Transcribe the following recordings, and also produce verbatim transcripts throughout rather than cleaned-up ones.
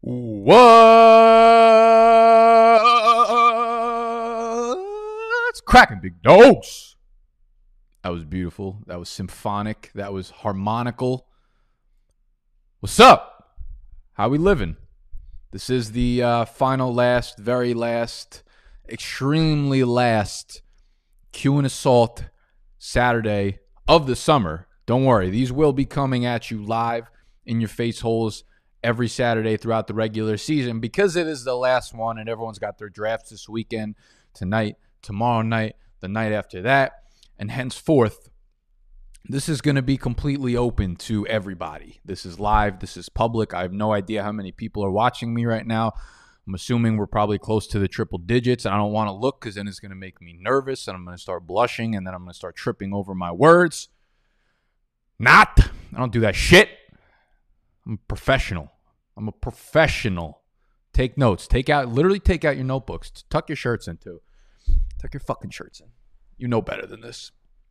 What's cracking, big dogs? That was beautiful. That was symphonic. That was harmonical. What's up? How we living? This is the uh, final, last, very last, extremely last Q and Assault Saturday of the summer. Don't worry. These will be coming at you live in your face holes every Saturday throughout the regular season because it is the last one and everyone's got their drafts this weekend, tonight, tomorrow night, the night after that. And henceforth, this is going to be completely open to everybody. This is live. This is public. I have no idea how many people are watching me right now. I'm assuming we're probably close to the triple digits. I don't want to look because then it's going to make me nervous and I'm going to start blushing and then I'm going to start tripping over my words. Not. I don't do that shit. I'm a professional. I'm a professional. Take notes. Take out, literally take out your notebooks. Tuck your shirts in too. Tuck your fucking shirts in. You know better than this.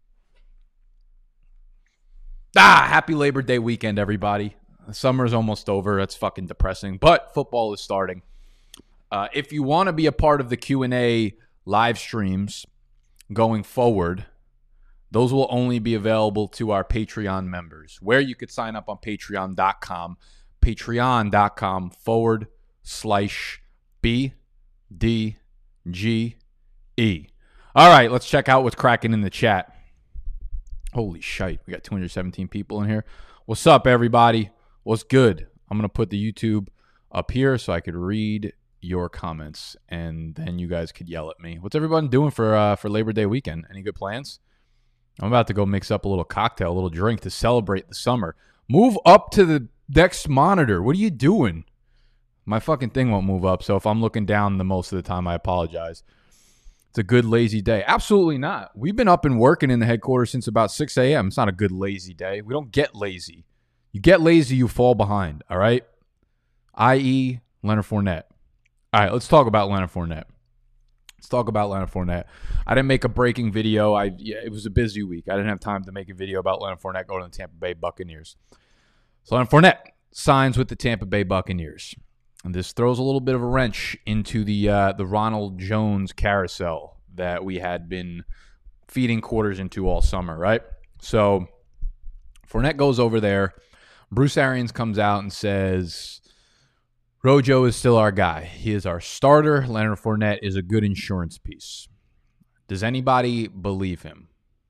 Ah, happy Labor Day weekend, everybody. The summer's almost over. That's fucking depressing, but football is starting. Uh, if you want to be a part of the Q and A live streams going forward, those will only be available to our Patreon members, where you could sign up on patreon dot com, patreon dot com forward slash B D G E. All right, let's check out what's cracking in the chat. Holy shite, we got two hundred seventeen people in here. What's up, everybody? What's good? I'm going to put the YouTube up here so I could read your comments, and then you guys could yell at me. What's everyone doing for uh, for Labor Day weekend? Any good plans? I'm about to go mix up a little cocktail, a little drink to celebrate the summer. Move up to the next monitor. What are you doing? My fucking thing won't move up, so if I'm looking down the most of the time, I apologize. It's a good lazy day. Absolutely not. We've been up and working in the headquarters since about six a.m. It's not a good lazy day. We don't get lazy. You get lazy, you fall behind, all right? that is. Leonard Fournette. All right, let's talk about Leonard Fournette. Let's talk about Leonard Fournette. I didn't make a breaking video. I yeah, it was a busy week. I didn't have time to make a video about Leonard Fournette going to the Tampa Bay Buccaneers. So Leonard Fournette signs with the Tampa Bay Buccaneers. And this throws a little bit of a wrench into the uh, the Ronald Jones carousel that we had been feeding quarters into all summer, right? So Fournette goes over there. Bruce Arians comes out and says, Rojo is still our guy. He is our starter. Leonard Fournette is a good insurance piece. Does anybody believe him?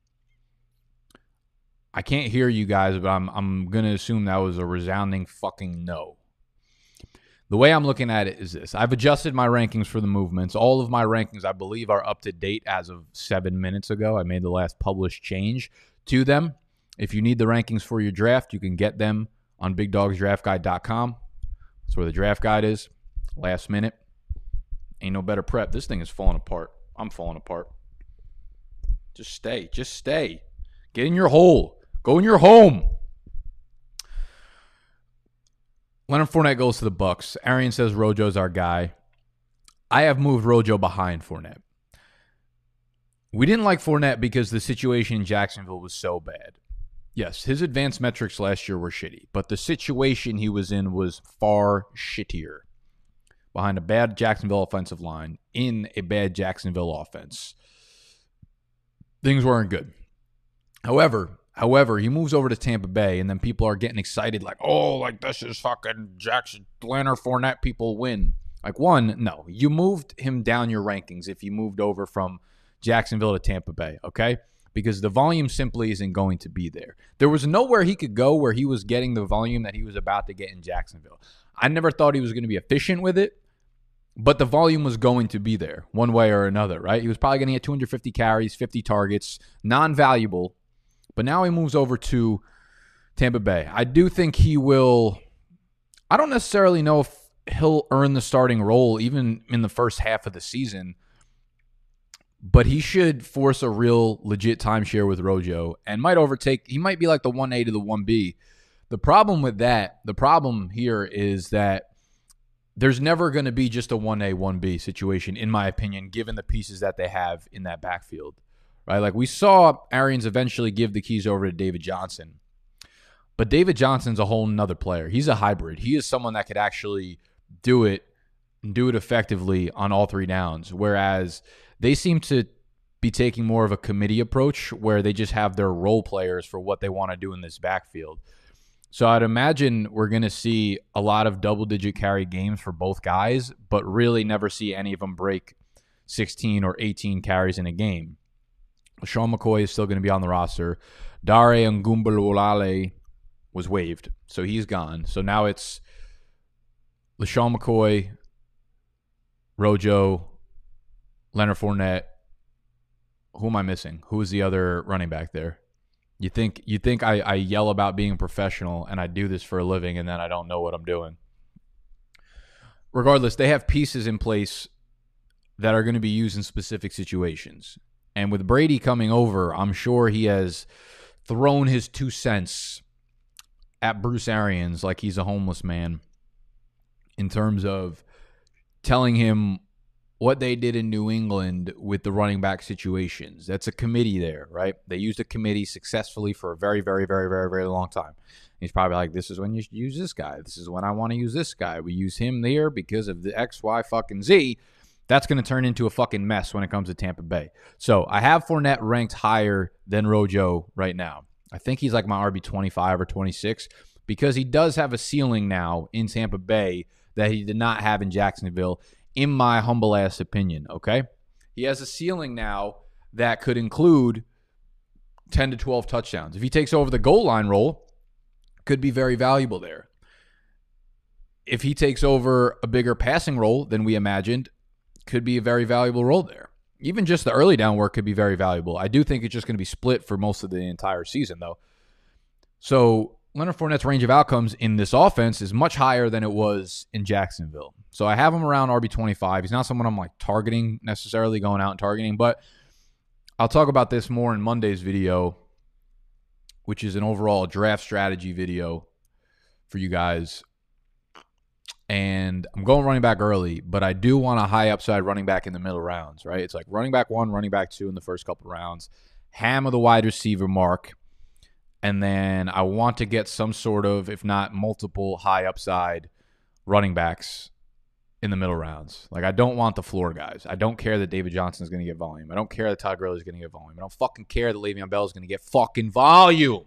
I can't hear you guys, but I'm I'm going to assume that was a resounding fucking no. The way I'm looking at it is this. I've adjusted my rankings for the movements. All of my rankings, I believe, are up to date as of seven minutes ago. I made the last published change to them. If you need the rankings for your draft, you can get them on big dogs draft guide dot com. That's where the draft guide is. Last minute. Ain't no better prep. This thing is falling apart. I'm falling apart. Just stay. Just stay. Get in your hole. Go in your home. Leonard Fournette goes to the Bucs. Arian says Rojo's our guy. I have moved Rojo behind Fournette. We didn't like Fournette because the situation in Jacksonville was so bad. Yes, his advanced metrics last year were shitty, but the situation he was in was far shittier. Behind a bad Jacksonville offensive line, in a bad Jacksonville offense, things weren't good. However, however, he moves over to Tampa Bay, and then people are getting excited like, oh, like this is fucking Jackson, Leonard Fournette, people win. Like, one, no, you moved him down your rankings if you moved over from Jacksonville to Tampa Bay, okay? Because the volume simply isn't going to be there. There was nowhere he could go where he was getting the volume that he was about to get in Jacksonville. I never thought he was going to be efficient with it, but the volume was going to be there one way or another, right? He was probably going to get two hundred fifty carries, fifty targets, non-valuable, but now he moves over to Tampa Bay. I do think he will, I don't necessarily know if he'll earn the starting role even in the first half of the season, but he should force a real legit timeshare with Rojo and might overtake. He might be like the one A to the one B. The problem with that, the problem here is that there's never going to be just a one A, one B situation, in my opinion, given the pieces that they have in that backfield, right? Like we saw Arians eventually give the keys over to David Johnson, but David Johnson's a whole nother player. He's a hybrid. He is someone that could actually do it and do it effectively on all three downs. Whereas they seem to be taking more of a committee approach where they just have their role players for what they want to do in this backfield. So I'd imagine we're going to see a lot of double-digit carry games for both guys, but really never see any of them break sixteen or eighteen carries in a game. LeSean McCoy is still going to be on the roster. Dare Ngumbalolale was waived, so he's gone. So now it's LeSean McCoy, Rojo, Leonard Fournette. Who am I missing? Who is the other running back there? You think you think I, I yell about being a professional and I do this for a living and then I don't know what I'm doing. Regardless, they have pieces in place that are going to be used in specific situations. And with Brady coming over, I'm sure he has thrown his two cents at Bruce Arians like he's a homeless man in terms of telling him what they did in New England with the running back situations. That's a committee there, right? They used a committee successfully for a very, very, very, very, very long time. He's probably like, this is when you use this guy. This is when I want to use this guy. We use him there because of the X, Y, fucking Z. That's going to turn into a fucking mess when it comes to Tampa Bay. So I have Fournette ranked higher than Rojo right now. I think he's like my R B twenty-five or twenty-six because he does have a ceiling now in Tampa Bay that he did not have in Jacksonville, in my humble ass opinion, okay? He has a ceiling now that could include ten to twelve touchdowns. If he takes over the goal line role, could be very valuable there. If he takes over a bigger passing role than we imagined, could be a very valuable role there. Even just the early down work could be very valuable. I do think it's just going to be split for most of the entire season, though. So Leonard Fournette's range of outcomes in this offense is much higher than it was in Jacksonville. So I have him around R B twenty-five. He's not someone I'm like targeting necessarily, going out and targeting, but I'll talk about this more in Monday's video, which is an overall draft strategy video for you guys. And I'm going running back early, but I do want a high upside running back in the middle rounds, right? It's like running back one, running back two in the first couple rounds, ham of the wide receiver mark, and then I want to get some sort of, if not multiple, high upside running backs in the middle rounds. Like, I don't want the floor guys. I don't care that David Johnson is going to get volume. I don't care that Todd Gurley is going to get volume. I don't fucking care that Le'Veon Bell is going to get fucking volume.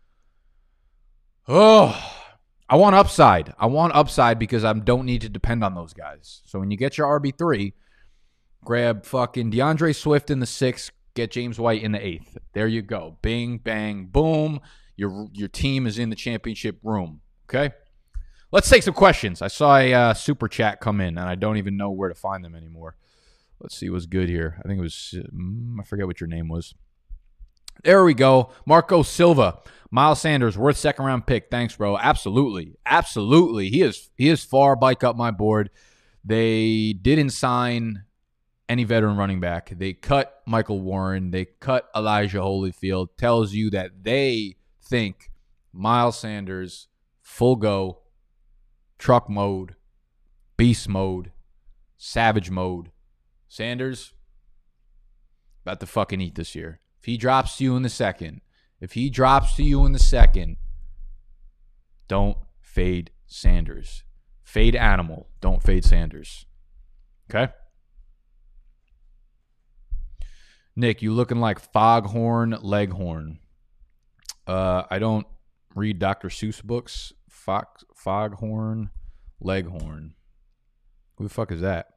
Oh, I want upside. I want upside because I don't need to depend on those guys. So when you get your R B three, grab fucking DeAndre Swift in the sixth, get James White in the eighth. There you go. Bing, bang, boom. Your your team is in the championship room. Okay? Let's take some questions. I saw a uh, super chat come in, and I don't even know where to find them anymore. Let's see what's good here. I think it was, um, I forget what your name was. There we go. Marco Silva. Miles Sanders, worth second round pick. Thanks, bro. Absolutely. Absolutely. He is he is far bike up my board. They didn't sign any veteran running back. They cut Michael Warren. They cut Elijah Holyfield. Tells you that they think Miles Sanders, full go, truck mode, beast mode, savage mode. Sanders, about to fucking eat this year. If he drops to you in the second, if he drops to you in the second, don't fade Sanders. Fade Animal. Don't fade Sanders. Okay? Nick, you looking like Foghorn Leghorn. Uh, I don't read Doctor Seuss books. Fog, Foghorn Leghorn. Who the fuck is that?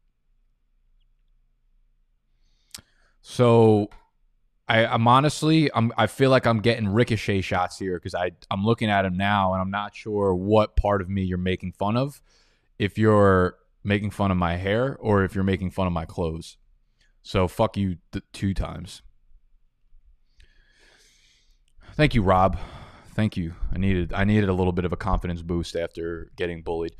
So I, I'm honestly, I'm, I feel like I'm getting ricochet shots here because I I'm looking at him now and I'm not sure what part of me you're making fun of. If you're making fun of my hair or if you're making fun of my clothes. So fuck you th- two times. Thank you, Rob. Thank you. I needed I needed a little bit of a confidence boost after getting bullied.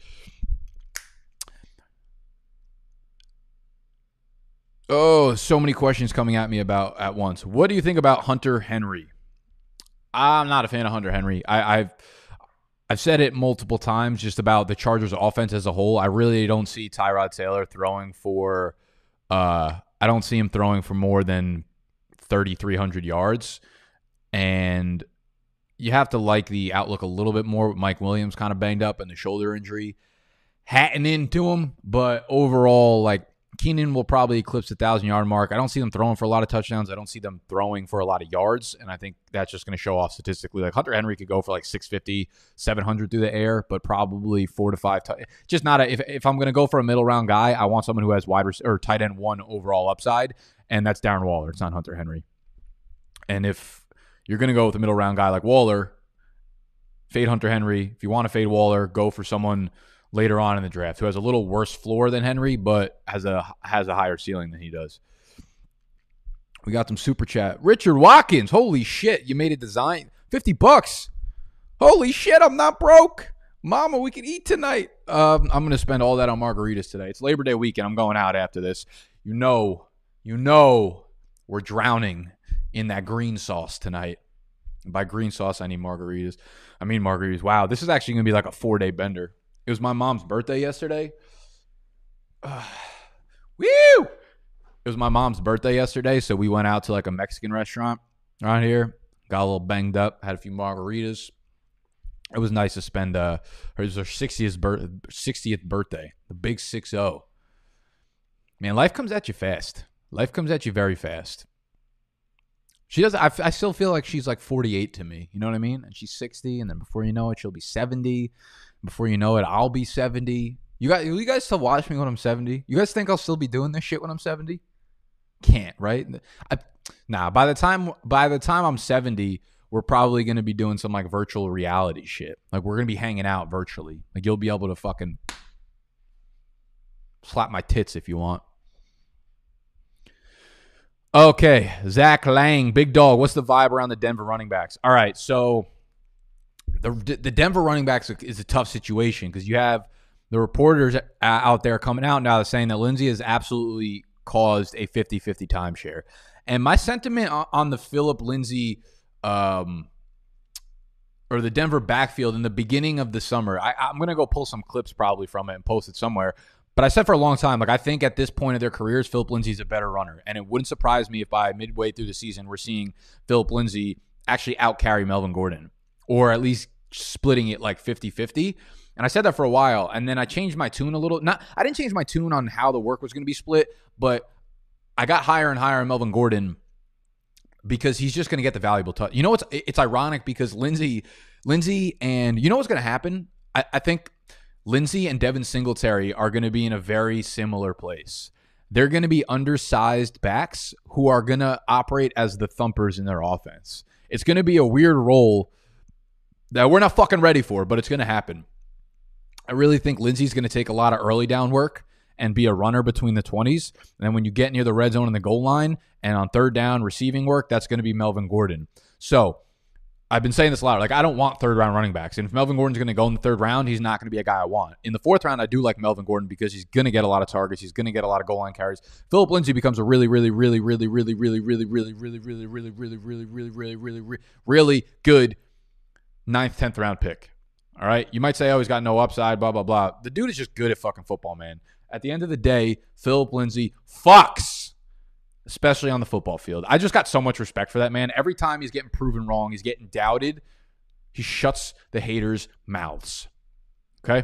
Oh, so many questions coming at me about at once. What do you think about Hunter Henry? I'm not a fan of Hunter Henry. I, I've I've said it multiple times just about the Chargers offense as a whole. I really don't see Tyrod Taylor throwing for uh I don't see him throwing for more than thirty-three hundred yards. And you have to like the outlook a little bit more with Mike Williams kind of banged up and the shoulder injury. hatting into him, but overall, like, Keenan will probably eclipse the thousand-yard mark. I don't see them throwing for a lot of touchdowns. I don't see them throwing for a lot of yards, and I think that's just going to show off statistically. Like, Hunter Henry could go for like six fifty, seven hundred through the air, but probably four to five. T- just not a, if, if I'm going to go for a middle-round guy, I want someone who has wide rec- or tight end one overall upside, and that's Darren Waller. It's not Hunter Henry. And if you're going to go with a middle-round guy like Waller, fade Hunter Henry. If you want to fade Waller, go for someone later on in the draft who has a little worse floor than Henry, but has a has a higher ceiling than he does. We got some super chat. Richard Watkins, holy shit, you made a design. fifty bucks. Holy shit, I'm not broke. Mama, we can eat tonight. Um, I'm going to spend all that on margaritas today. It's Labor Day weekend. I'm going out after this. You know, you know we're drowning in that green sauce tonight. And by green sauce, I need margaritas. I mean margaritas. Wow, this is actually going to be like a four-day bender. It was my mom's birthday yesterday. Uh, woo! It was my mom's birthday yesterday, so we went out to like a Mexican restaurant around here. Got a little banged up, had a few margaritas. It was nice to spend, uh, it was her sixtieth, bir- sixtieth birthday, the big six oh. Man, life comes at you fast. Life comes at you very fast. She does. I, I still feel like she's like forty-eight to me. You know what I mean? And she's sixty, and then before you know it, she'll be seventy. Before you know it, I'll be seventy. You guys, you guys still watch me when I'm seventy? You guys think I'll still be doing this shit when I'm seventy? Can't, right? I, nah. By the time, by the time I'm seventy, we're probably gonna be doing some like virtual reality shit. Like we're gonna be hanging out virtually. Like you'll be able to fucking slap my tits if you want. Okay, Zach Lang, big dog. What's the vibe around the Denver running backs? All right, so. The the Denver running backs is a tough situation because you have the reporters out there coming out now saying that Lindsey has absolutely caused a fifty-fifty timeshare. And my sentiment on the Phillip Lindsay um, or the Denver backfield in the beginning of the summer, I, I'm going to go pull some clips probably from it and post it somewhere. But I said for a long time, like I think at this point of their careers, Phillip Lindsay's a better runner. And it wouldn't surprise me if by midway through the season, we're seeing Phillip Lindsay actually outcarry Melvin Gordon. Or at least splitting it like fifty-fifty. And I said that for a while. And then I changed my tune a little. Not, I didn't change my tune on how the work was going to be split, but I got higher and higher on Melvin Gordon because he's just going to get the valuable touch. You know, it's it's ironic because Lindsey, Lindsey and you know what's going to happen? I, I think Lindsey and Devin Singletary are going to be in a very similar place. They're going to be undersized backs who are going to operate as the thumpers in their offense. It's going to be a weird role that we're not fucking ready for, but it's going to happen. I really think Lindsey's going to take a lot of early down work and be a runner between the twenties. And then when you get near the red zone and the goal line and on third down receiving work, that's going to be Melvin Gordon. So I've been saying this a lot. Like, I don't want third round running backs. And if Melvin Gordon's going to go in the third round, he's not going to be a guy I want. In the fourth round, I do like Melvin Gordon because he's going to get a lot of targets. He's going to get a lot of goal line carries. Phillip Lindsay becomes a really, really, really, really, really, really, really, really, really, really, really, really, really, really, really, really, really, really good ninth, tenth round pick. All right. You might say, oh, he's got no upside, blah, blah, blah. The dude is just good at fucking football, man. At the end of the day, Phillip Lindsay fucks, especially on the football field. I just got so much respect for that man. Every time he's getting proven wrong, he's getting doubted, he shuts the haters' mouths. Okay?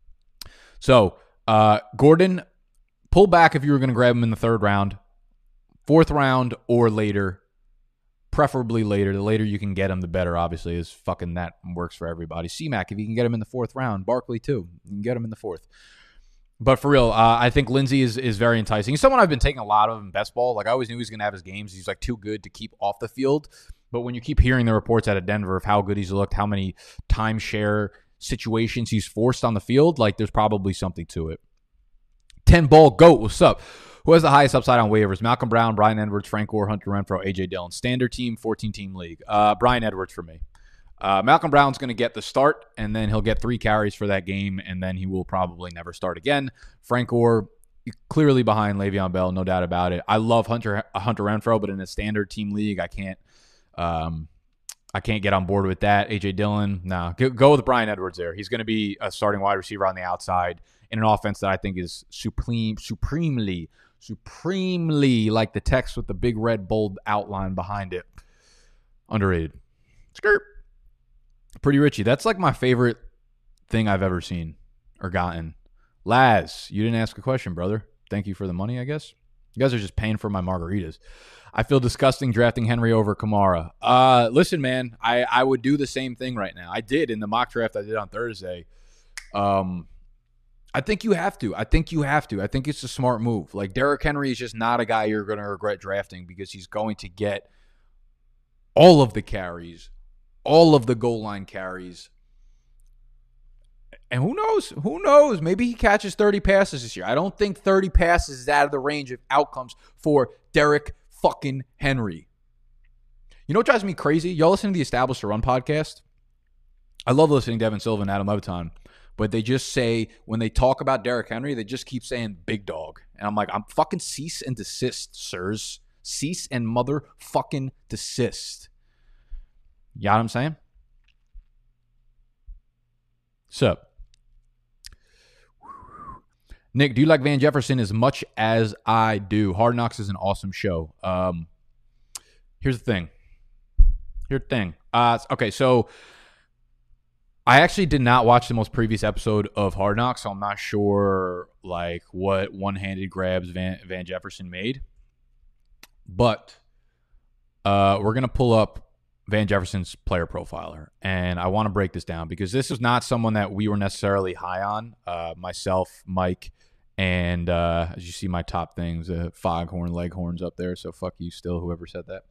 So, uh, Gordon, pull back if you were going to grab him in the third round, fourth round or later. Preferably later. The later you can get him, the better, obviously, is fucking that works for everybody. C-Mac, if you can get him in the fourth round. Barkley, too. You can get him in the fourth. But for real, uh, I think Lindsey is is very enticing. He's someone I've been taking a lot of in best ball. Like, I always knew he was going to have his games. He's, like, too good to keep off the field. But when you keep hearing the reports out of Denver of how good he's looked, how many timeshare situations he's forced on the field, like, there's probably something to it. ten-ball GOAT, what's up? Who has the highest upside on waivers? Malcolm Brown, Bryan Edwards, Frank Gore, Hunter Renfrow, A J Dillon. Standard team, fourteen-team league. Uh, Bryan Edwards for me. Uh, Malcolm Brown's going to get the start, and then he'll get three carries for that game, and then he will probably never start again. Frank Gore, clearly behind Le'Veon Bell, no doubt about it. I love Hunter Hunter Renfrow, but in a standard team league, I can't um, I can't get on board with that. A J Dillon, no. Go, go with Bryan Edwards there. He's going to be a starting wide receiver on the outside in an offense that I think is supreme, supremely, supremely like the text with the big red bold outline behind it. Underrated. Skirt. Pretty Richie. That's like my favorite thing I've ever seen or gotten. Laz, you didn't ask a question, brother. Thank you for the money, I guess. You guys are just paying for my margaritas. I feel disgusting drafting Henry over Kamara. Uh, listen, man, I, I would do the same thing right now. I did in the mock draft I did on Thursday. Um, I think you have to. I think you have to. I think it's a smart move. Like, Derrick Henry is just not a guy you're going to regret drafting because he's going to get all of the carries, all of the goal line carries. And who knows? Who knows? Maybe he catches thirty passes this year. I don't think thirty passes is out of the range of outcomes for Derrick fucking Henry. You know what drives me crazy? Y'all listen to the Established to Run podcast? I love listening to Evan Silva and Adam Leviton, but they just say, when they talk about Derrick Henry, they just keep saying big dog. And I'm like, I'm fucking cease and desist, sirs. Cease and motherfucking desist. You know what I'm saying? So, Nick, do you like Van Jefferson as much as I do? Hard Knocks is an awesome show. Um, here's the thing. Here's the thing. Uh, okay, so I actually did not watch the most previous episode of Hard Knocks, so I'm not sure like what one-handed grabs Van, Van Jefferson made. But uh, we're going to pull up Van Jefferson's player profiler, and I want to break this down because this is not someone that we were necessarily high on. Uh, myself, Mike, and uh, as you see my top things, uh, Foghorn, Leghorns up there, so fuck you still, whoever said that.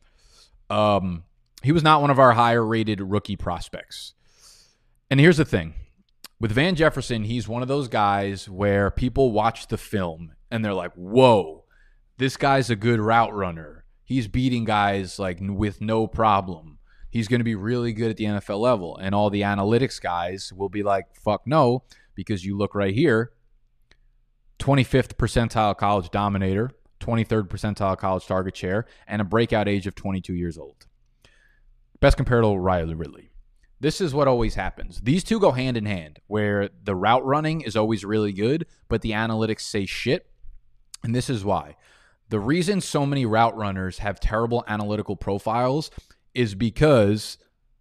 Um, he was not one of our higher-rated rookie prospects. And here's the thing. With Van Jefferson, he's one of those guys where people watch the film, and they're like, whoa, this guy's a good route runner. He's beating guys like with no problem. He's going to be really good at the N F L level. And all the analytics guys will be like, fuck no, because you look right here, twenty-fifth percentile college dominator, twenty-third percentile college target share, and a breakout age of twenty-two years old. Best compared to Riley Ridley. This is what always happens. These two go hand in hand, where the route running is always really good, but the analytics say shit. And this is why. The reason so many route runners have terrible analytical profiles is because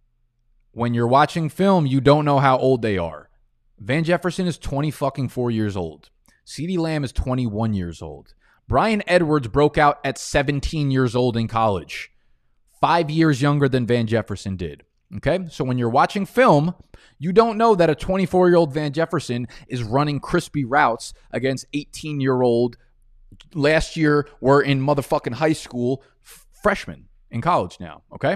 when you're watching film, you don't know how old they are. Van Jefferson is twenty fucking four years old. CeeDee Lamb is twenty-one years old. Bryan Edwards broke out at seventeen years old in college. Five years younger than Van Jefferson did. Okay? So when you're watching film, you don't know that a twenty-four-year-old Van Jefferson is running crispy routes against eighteen-year-old, last year were in motherfucking high school, f- freshmen in college now. Okay?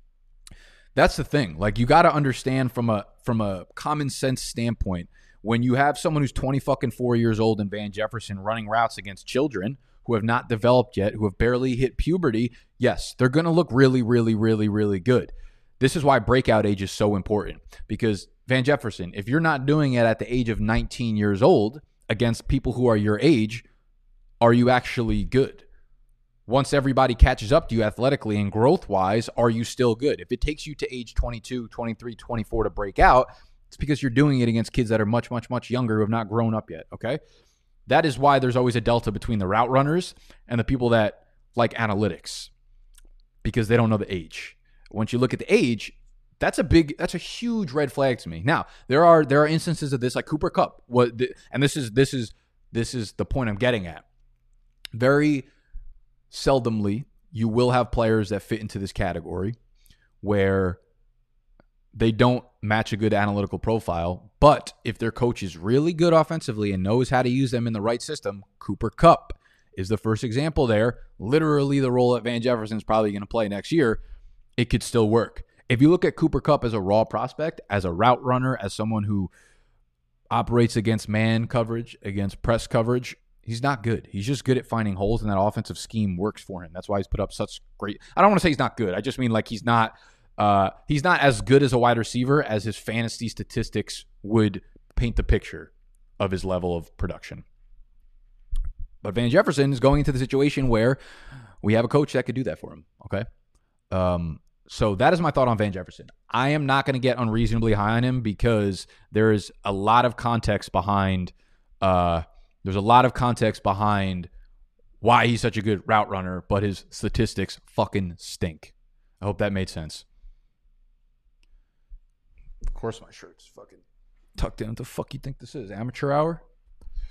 That's the thing. Like, you got to understand from a from a common sense standpoint, when you have someone who's twenty fucking four years old in Van Jefferson running routes against children who have not developed yet, who have barely hit puberty, yes, they're going to look really, really, really, really good. This is why breakout age is so important, because Van Jefferson, if you're not doing it at the age of nineteen years old against people who are your age, are you actually good? Once everybody catches up to you athletically and growth-wise, are you still good? If it takes you to age twenty-two, twenty-three, twenty-four to break out, it's because you're doing it against kids that are much, much, much younger who have not grown up yet, okay? That is why there's always a delta between the route runners and the people that like analytics, because they don't know the age. Once you look at the age, that's a big, that's a huge red flag to me. Now, there are there are instances of this, like Cooper Kupp, what, and this is this is this is the point I'm getting at. Very seldomly, you will have players that fit into this category where they don't match a good analytical profile, but if their coach is really good offensively and knows how to use them in the right system, Cooper Kupp is the first example there. Literally the role that Van Jefferson is probably going to play next year, it could still work. If you look at Cooper Kupp as a raw prospect, as a route runner, as someone who operates against man coverage, against press coverage, he's not good. He's just good at finding holes, and that offensive scheme works for him. That's why he's put up such great... I don't want to say he's not good. I just mean like he's not uh, he's not as good as a wide receiver as his fantasy statistics would paint the picture of his level of production. But Van Jefferson is going into the situation where we have a coach that could do that for him, okay? Um, so that is my thought on Van Jefferson. I am not going to get unreasonably high on him because there is a lot of context behind... Uh, There's a lot of context behind why he's such a good route runner, but his statistics fucking stink. I hope that made sense. Of course my shirt's fucking tucked in. What the fuck you think this is? Amateur hour?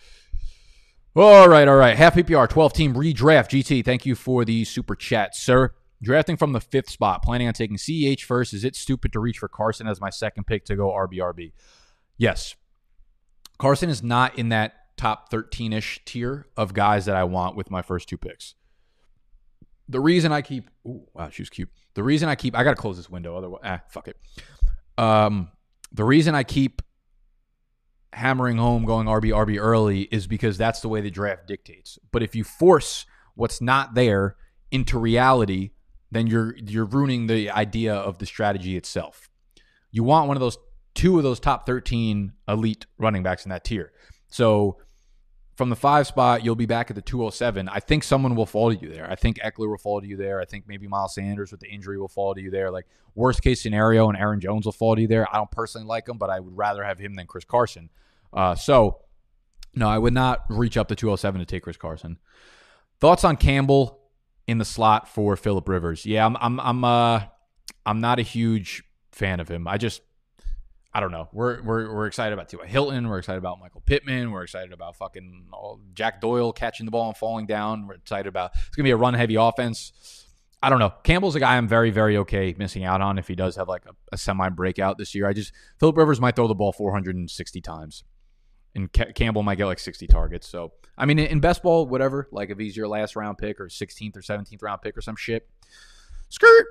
All right, all right. Half P P R, twelve-team redraft. G T, thank you for the super chat, sir. Drafting from the fifth spot, planning on taking C E H first. Is it stupid to reach for Carson as my second pick to go R B R B? Yes. Carson is not in that top thirteen-ish tier of guys that I want with my first two picks. The reason I keep... Ooh, wow, she was cute. The reason I keep... I got to close this window. Otherwise, ah, fuck it. Um, the reason I keep hammering home going R B R B early is because that's the way the draft dictates. But if you force what's not there into reality, then you're you're ruining the idea of the strategy itself. You want one of those, two of those top thirteen elite running backs in that tier. So from the five spot, you'll be back at the two oh seven. I think someone will fall to you there. I think Eckler will fall to you there. I think maybe Miles Sanders with the injury will fall to you there. Like worst case scenario, and Aaron Jones will fall to you there. I don't personally like him, but I would rather have him than Chris Carson. Uh, so, no, I would not reach up to two oh seven to take Chris Carson. Thoughts on Campbell in the slot for Phillip Rivers? Yeah, I'm, I'm, I'm, uh, I'm not a huge fan of him. I just, I don't know. We're we're we're excited about T Y. Hilton. We're excited about Michael Pittman. We're excited about fucking Jack Doyle catching the ball and falling down. We're excited about it's gonna be a run heavy offense. I don't know. Campbell's a guy I'm very very okay missing out on if he does have like a, a semi breakout this year. I just Phillip Rivers might throw the ball four hundred sixty times, and Ca- Campbell might get like sixty targets. So I mean, in, in best ball, whatever. Like if he's your last round pick or sixteenth or seventeenth round pick or some shit, skirt.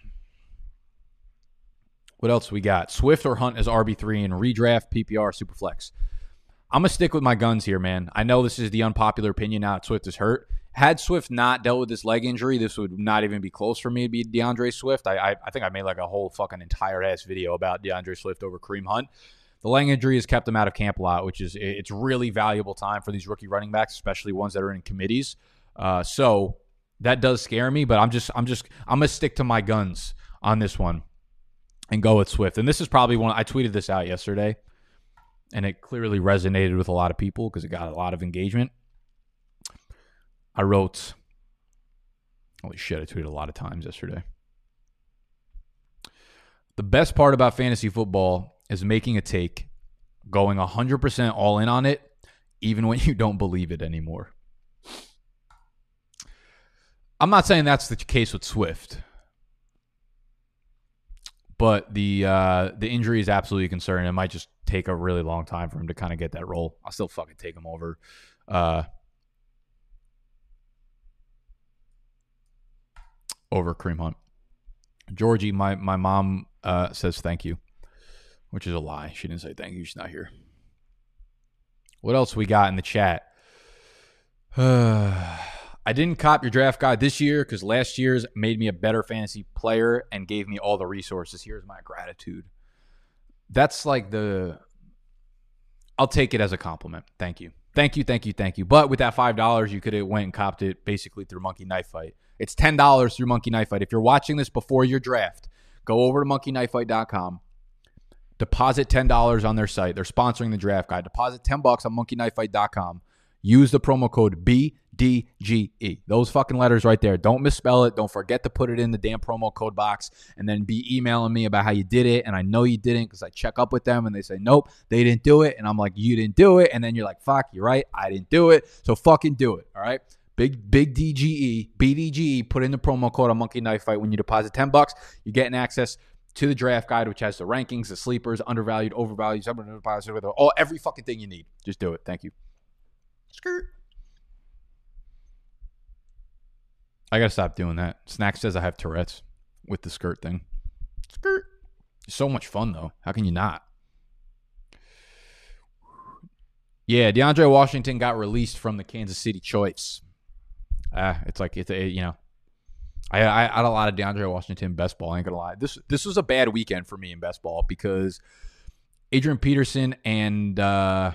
What else we got? Swift or Hunt as R B three in redraft, P P R, Superflex. I'm going to stick with my guns here, man. I know this is the unpopular opinion now that Swift is hurt. Had Swift not dealt with this leg injury, this would not even be close for me to be DeAndre Swift. I, I, I think I made like a whole fucking entire ass video about DeAndre Swift over Kareem Hunt. The leg injury has kept him out of camp a lot, which is it's really valuable time for these rookie running backs, especially ones that are in committees. Uh, so that does scare me, but I'm just I'm just I'm gonna stick to my guns on this one and go with Swift. And this is probably one, I tweeted this out yesterday, and it clearly resonated with a lot of people because it got a lot of engagement. I wrote, holy shit, I tweeted a lot of times yesterday. The best part about fantasy football is making a take, going one hundred percent all in on it, even when you don't believe it anymore. I'm not saying that's the case with Swift, but the uh, the injury is absolutely concerning. It might just take a really long time for him to kind of get that role. I'll still fucking take him over. Uh, over Kareem Hunt. Georgie, my, my mom uh, says thank you, which is a lie. She didn't say thank you. She's not here. What else we got in the chat? Uh, I didn't cop your draft guide this year because last year's made me a better fantasy player and gave me all the resources. Here's my gratitude. That's like the... I'll take it as a compliment. Thank you. Thank you, thank you, thank you. But with that five dollars, you could have went and copped it basically through Monkey Knife Fight. It's ten dollars through Monkey Knife Fight. If you're watching this before your draft, go over to monkey knife fight dot com. Deposit ten dollars on their site. They're sponsoring the draft guide. Deposit ten bucks on monkey knife fight dot com. Use the promo code B D G E. Those fucking letters right there. Don't misspell it. Don't forget to put it in the damn promo code box and then be emailing me about how you did it. And I know you didn't because I check up with them and they say, nope, they didn't do it. And I'm like, you didn't do it. And then you're like, fuck, you're right. I didn't do it. So fucking do it. All right. Big, big D G E, B D G E, put in the promo code on Monkey Knife Fight. When you deposit ten bucks, you're getting access to the draft guide, which has the rankings, the sleepers, undervalued, overvalued, all every fucking thing you need. Just do it. Thank you. Skirt. I gotta stop doing that. Snack says I have Tourette's with the skirt thing. Skirt. It's so much fun though. How can you not? Yeah, DeAndre Washington got released from the Kansas City Chiefs. Ah, it's like it's a, you know, I, I I had a lot of DeAndre Washington best ball. I ain't gonna lie. This this was a bad weekend for me in best ball because Adrian Peterson and uh,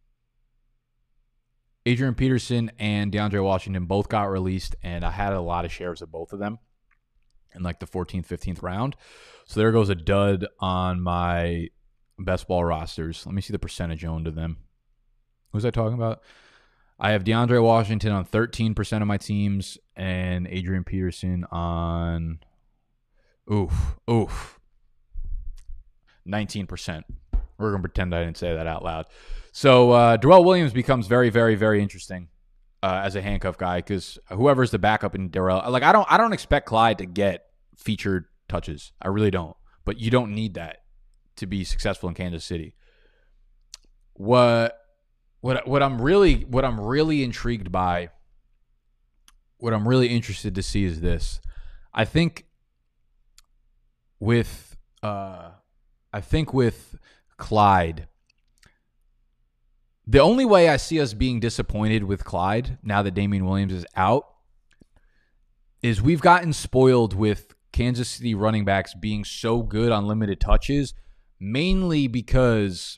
Adrian Peterson and DeAndre Washington both got released, and I had a lot of shares of both of them in like the fourteenth, fifteenth round. So there goes a dud on my best ball rosters. Let me see the percentage owned of them. Who was I talking about? I have DeAndre Washington on thirteen percent of my teams and Adrian Peterson on, oof, oof, nineteen percent. We're going to pretend I didn't say that out loud. So uh, Darrell Williams becomes very, very, very interesting uh, as a handcuff guy because whoever's the backup in Darrell, like I don't, I don't expect Clyde to get featured touches. I really don't. But you don't need that to be successful in Kansas City. What, what, what I'm really, what I'm really intrigued by, what I'm really interested to see is this. I think with, uh, I think with Clyde, the only way I see us being disappointed with Clyde now that Damian Williams is out is we've gotten spoiled with Kansas City running backs being so good on limited touches, mainly because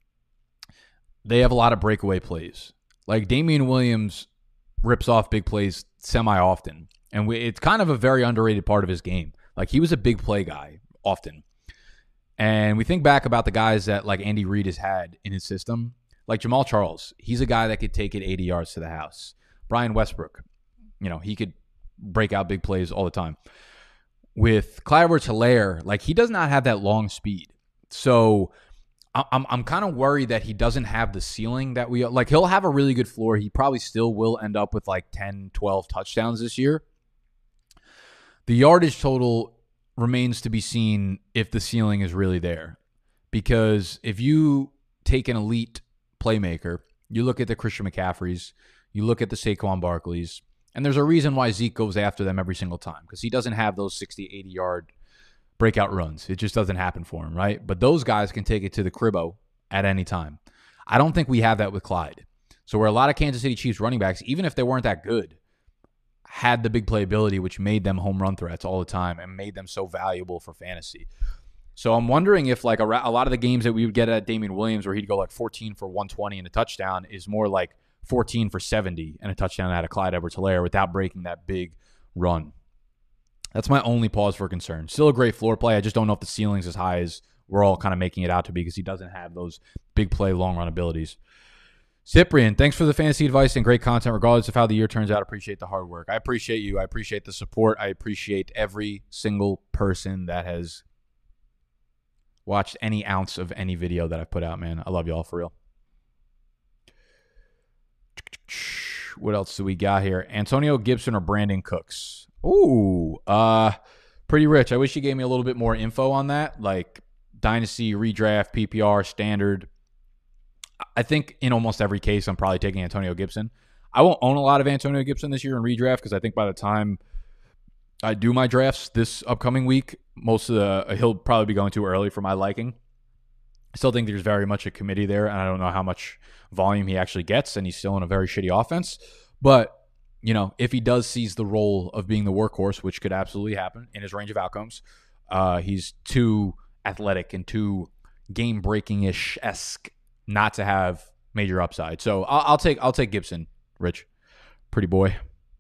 they have a lot of breakaway plays. Like Damian Williams rips off big plays semi-often, and we, it's kind of a very underrated part of his game. Like he was a big play guy often. And we think back about the guys that like Andy Reid has had in his system, like Jamal Charles. He's a guy that could take it eighty yards to the house. Brian Westbrook, you know, he could break out big plays all the time. With Clyde Edwards-Helaire, like he does not have that long speed. So I'm I'm kind of worried that he doesn't have the ceiling that we like. He'll have a really good floor. He probably still will end up with like ten, twelve touchdowns this year. The yardage total remains to be seen if the ceiling is really there. Because if you take an elite playmaker, you look at the Christian McCaffreys, you look at the Saquon Barkleys, and there's a reason why Zeke goes after them every single time because he doesn't have those sixty, eighty-yard breakout runs. It just doesn't happen for him, right? But those guys can take it to the cribbo at any time. I don't think we have that with Clyde. So where a lot of Kansas City Chiefs running backs, even if they weren't that good, had the big playability, which made them home run threats all the time and made them so valuable for fantasy. So I'm wondering if like a, a lot of the games that we would get at Damian Williams where he'd go like fourteen for one twenty and a touchdown is more like fourteen for seventy and a touchdown out of Clyde Edwards-Helaire without breaking that big run. That's my only pause for concern. Still a great floor play. I just don't know if the ceiling's as high as we're all kind of making it out to be because he doesn't have those big play, long run abilities. Cyprian, thanks for the fantasy advice and great content. Regardless of how the year turns out, I appreciate the hard work. I appreciate you. I appreciate the support. I appreciate every single person that has watched any ounce of any video that I've put out, man. I love y'all for real. What else do we got here? Antonio Gibson or Brandon Cooks? Ooh, uh, pretty rich. I wish you gave me a little bit more info on that, like dynasty, redraft, P P R, standard. I think in almost every case, I'm probably taking Antonio Gibson. I won't own a lot of Antonio Gibson this year in redraft because I think by the time I do my drafts this upcoming week, most of the he'll probably be going too early for my liking. I still think there's very much a committee there, and I don't know how much volume he actually gets, and he's still in a very shitty offense. But you know, if he does seize the role of being the workhorse, which could absolutely happen in his range of outcomes, uh, he's too athletic and too game-breaking-ish-esque not to have major upside. So I'll, I'll take I'll take Gibson, Rich. Pretty boy.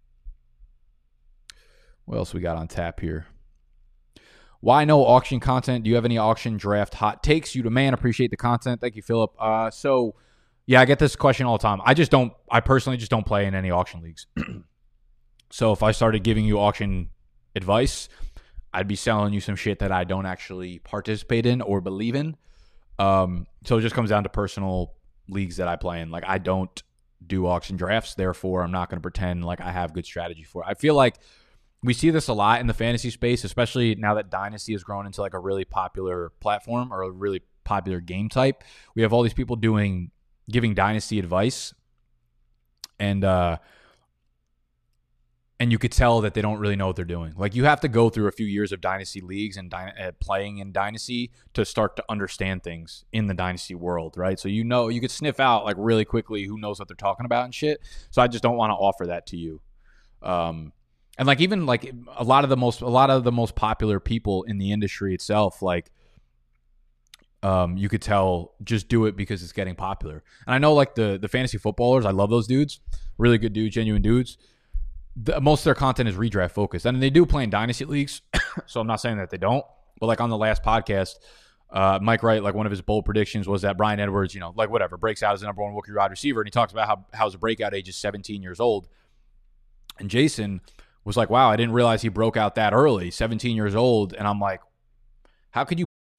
What else we got on tap here? Why no auction content? Do you have any auction draft hot takes? You the man. Appreciate the content. Thank you, Philip. Uh, so... Yeah, I get this question all the time. I just don't, I personally just don't play in any auction leagues. So if I started giving you auction advice, I'd be selling you some shit that I don't actually participate in or believe in. Um, so it just comes down to personal leagues that I play in. Like I don't do auction drafts. Therefore, I'm not going to pretend like I have good strategy for it. I feel like we see this a lot in the fantasy space, especially now that Dynasty has grown into like a really popular platform or a really popular game type. We have all these people doing giving dynasty advice, and uh, and you could tell that they don't really know what they're doing. Like you have to go through a few years of dynasty leagues and dy- uh, playing in dynasty to start to understand things in the dynasty world, right? So you know you could sniff out like really quickly who knows what they're talking about and shit. So I just don't want to offer that to you. Um, and like even like a lot of the most a lot of the most popular people in the industry itself, like. Um, you could tell just do it because it's getting popular. And I know like the the fantasy footballers, I love those dudes. Really good dudes, genuine dudes. The, most of their content is redraft focused. And they do play in dynasty leagues. So I'm not saying that they don't. But like on the last podcast, uh, Mike Wright, like one of his bold predictions was that Bryan Edwards, you know, like whatever, breaks out as the number one rookie wide receiver. And he talks about how, how his breakout age is seventeen years old. And Jason was like, wow, I didn't realize he broke out that early, seventeen years old. And I'm like, how could you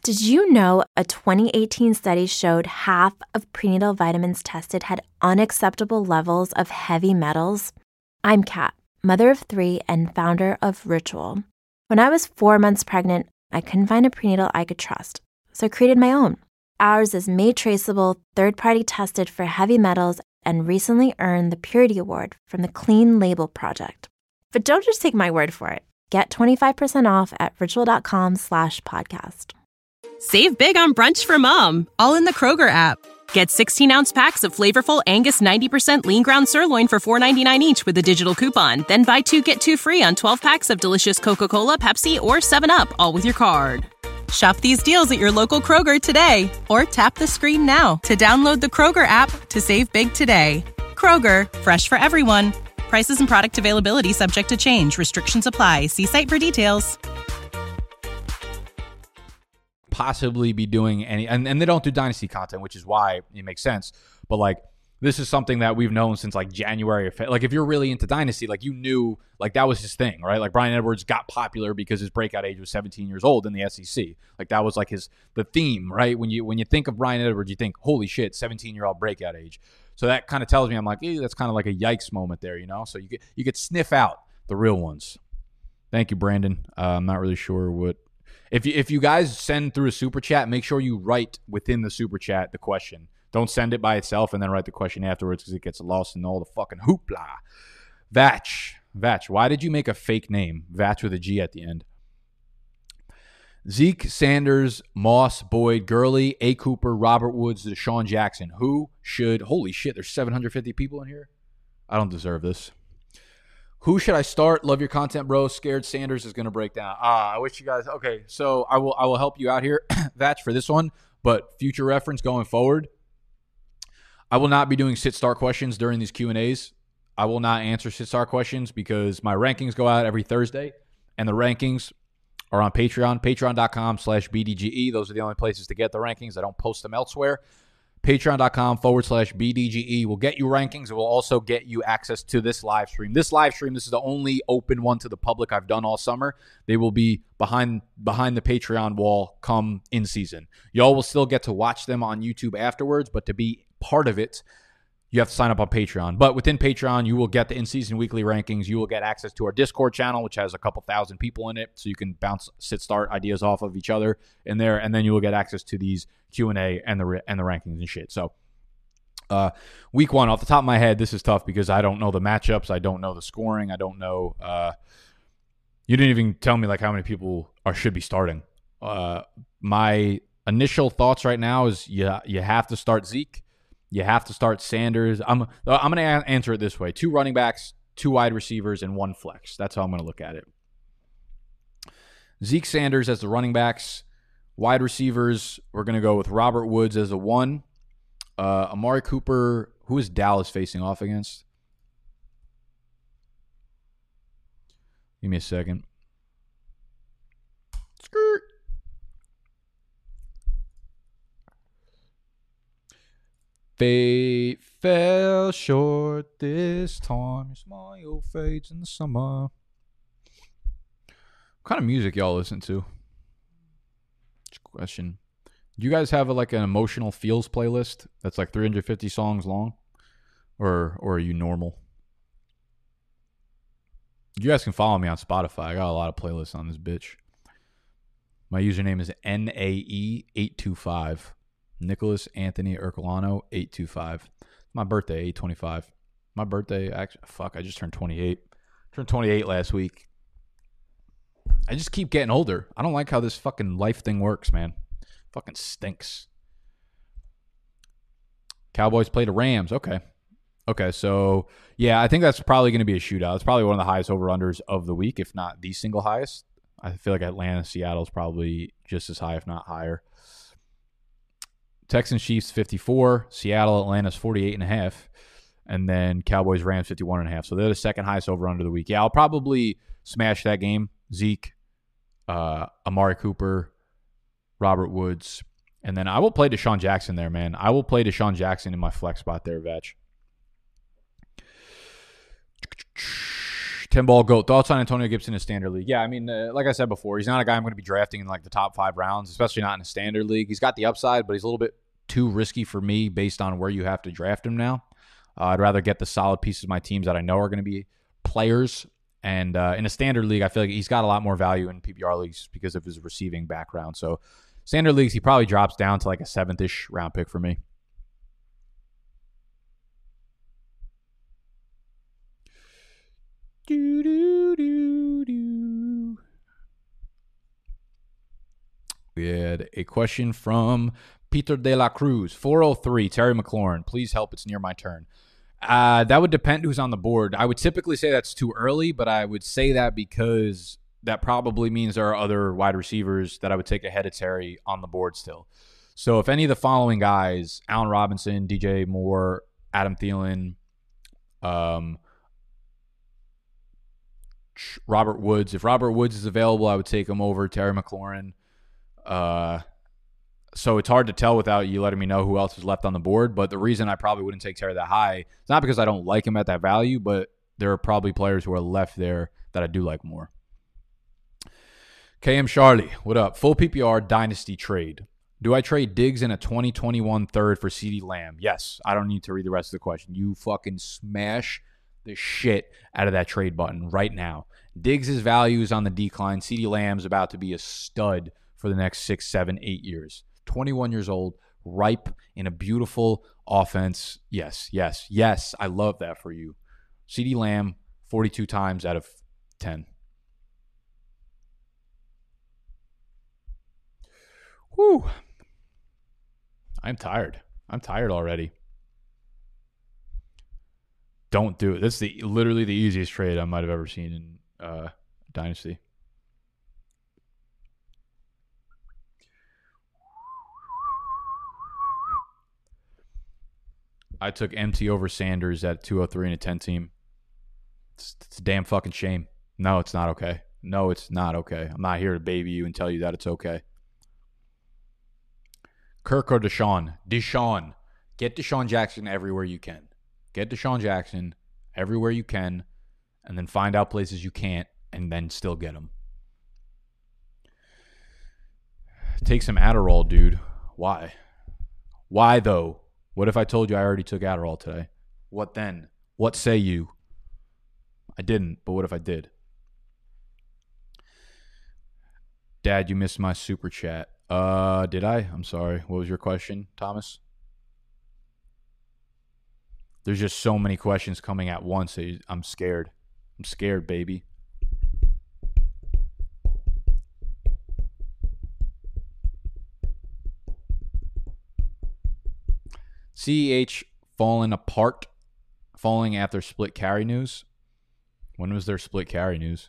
Did you know a twenty eighteen study showed half of prenatal vitamins tested had unacceptable levels of heavy metals? I'm Kat, mother of three and founder of Ritual. When I was four months pregnant, I couldn't find a prenatal I could trust, so I created my own. Ours is made traceable, third-party tested for heavy metals, and recently earned the Purity Award from the Clean Label Project. But don't just take my word for it. Get twenty-five percent off at ritual.com slash podcast. Save big on brunch for mom, all in the Kroger app. Get sixteen-ounce packs of flavorful Angus ninety percent lean ground sirloin for four ninety-nine each with a digital coupon. Then buy two, get two free on twelve packs of delicious Coca-Cola, Pepsi, or seven up, all with your card. Shop these deals at your local Kroger today, or tap the screen now to download the Kroger app to save big today. Kroger, fresh for everyone. Prices and product availability subject to change. Restrictions apply. See site for details. Possibly be doing any, and, and they don't do Dynasty content, which is why it makes sense. But like, this is something that we've known since like January. Like, if you're really into Dynasty, like, you knew like that was his thing, right? Like, Bryan Edwards got popular because his breakout age was seventeen years old in the S E C. Like, that was like his the theme, right? When you when you think of Bryan Edwards, you think, holy shit, seventeen year old breakout age. So that kind of tells me, I'm like, eh, that's kind of like a yikes moment there, you know. So you get you could sniff out the real ones. Thank you, Brandon. Uh, I'm not really sure what. If you, if you guys send through a super chat, make sure you write within the super chat the question. Don't send it by itself and then write the question afterwards because it gets lost in all the fucking hoopla. Vatch. Vatch. Why did you make a fake name? Vatch with a G at the end. Zeke, Sanders, Moss, Boyd, Gurley, A. Cooper, Robert Woods, Deshaun Jackson. Who should... Holy shit, there's seven hundred fifty people in here? I don't deserve this. Who should I start? Love your content, bro. Scared Sanders is going to break down. Ah, I wish you guys... Okay, so I will I will help you out here, Vatch, for this one. But future reference going forward, I will not be doing sit-start questions during these Q and A's. I will not answer sit-start questions because my rankings go out every Thursday, and the rankings are on Patreon, patreon.com slash BDGE. Those are the only places to get the rankings. I don't post them elsewhere. Patreon.com forward slash BDGE will get you rankings. It will also get you access to this live stream. This live stream, this is the only open one to the public I've done all summer. They will be behind behind the Patreon wall come in season. Y'all will still get to watch them on YouTube afterwards, but to be part of it, you have to sign up on Patreon. But within Patreon, you will get the in-season weekly rankings. You will get access to our Discord channel, which has a couple thousand people in it, so you can bounce sit-start ideas off of each other in there, and then you will get access to these Q and A and the and the rankings and shit. So, uh, week one, off the top of my head, this is tough because I don't know the matchups. I don't know the scoring. I don't know. Uh, you didn't even tell me like how many people are should be starting. Uh, my initial thoughts right now is you you have to start Zeke. You have to start Sanders. I'm I'm going to answer it this way. Two running backs, two wide receivers, and one flex. That's how I'm going to look at it. Zeke, Sanders as the running backs. Wide receivers, we're going to go with Robert Woods as a one. Uh, Amari Cooper, who is Dallas facing off against? Give me a second. Skirt. Fate fell short this time. Your smile fades in the summer. What kind of music y'all listen to? Question. Do you guys have a, like an emotional feels playlist that's like three hundred fifty songs long? Or or are you normal? You guys can follow me on Spotify. I got a lot of playlists on this bitch. My username is N A E eight two five. Nicholas Anthony Ercolano, eight two five. My birthday, eight twenty-five. My birthday, actually, fuck, I just turned twenty-eight. Turned twenty-eight last week. I just keep getting older. I don't like how this fucking life thing works, man. Fucking stinks. Cowboys play the Rams. Okay. Okay, so, yeah, I think that's probably going to be a shootout. It's probably one of the highest over-unders of the week, if not the single highest. I feel like Atlanta, Seattle's probably just as high, if not higher. Texans, Chiefs, fifty-four. Seattle, Atlanta's forty-eight and a half. And then Cowboys, Rams, fifty-one and a half. So they're the second highest over-under of the week. Yeah, I'll probably smash that game. Zeke, uh, Amari Cooper, Robert Woods. And then I will play Deshaun Jackson there, man. I will play Deshaun Jackson in my flex spot there, Vetch. ten ball goat. Thoughts on Antonio Gibson in standard league? Yeah, I mean, uh, like I said before, he's not a guy I'm going to be drafting in like the top five rounds, especially not in a standard league. He's got the upside, but he's a little bit too risky for me based on where you have to draft him now. Uh, I'd rather get the solid pieces of my teams that I know are going to be players. And uh, in a standard league, I feel like he's got a lot more value in P P R leagues because of his receiving background. So standard leagues, he probably drops down to like a seventh-ish round pick for me. Do, do, do, do. We had a question from Peter de la Cruz. four oh three, Terry McLaurin. Please help. It's near my turn. Uh, that would depend who's on the board. I would typically say that's too early, but I would say that because that probably means there are other wide receivers that I would take ahead of Terry on the board still. So if any of the following guys, Allen Robinson, D J Moore, Adam Thielen, um, Robert Woods. If Robert Woods is available, I would take him over Terry McLaurin. Uh, so it's hard to tell without you letting me know who else is left on the board. But the reason I probably wouldn't take Terry that high, it's not because I don't like him at that value, but there are probably players who are left there that I do like more. K M Charlie, what up? Full P P R dynasty trade. Do I trade Diggs in a twenty twenty-one third for CeeDee Lamb? Yes. I don't need to read the rest of the question. You fucking smash the shit out of that trade button right now. Diggs' value is on the decline. CeeDee Lamb's about to be a stud for the next six, seven, eight years. twenty-one years old, ripe in a beautiful offense. Yes, yes, yes. I love that for you. CeeDee Lamb, forty-two times out of ten. Whew. I'm tired. I'm tired already. Don't do it. This is the, literally the easiest trade I might have ever seen in uh, Dynasty. I took M T over Sanders at two oh three in a ten team. It's, it's a damn fucking shame. No, it's not okay. No, it's not okay. I'm not here to baby you and tell you that it's okay. Kirk or Deshaun? Deshaun. Get Deshaun Jackson everywhere you can. Get Deshaun Jackson everywhere you can, and then find out places you can't, and then still get him. Take some Adderall, dude. Why? Why, though? What if I told you I already took Adderall today? What then? What say you? I didn't, but what if I did? Dad, you missed my super chat. Uh, did I? I'm sorry. What was your question, Thomas? There's just so many questions coming at once. I'm scared. I'm scared, baby. C H falling apart, falling after split carry news. When was their split carry news?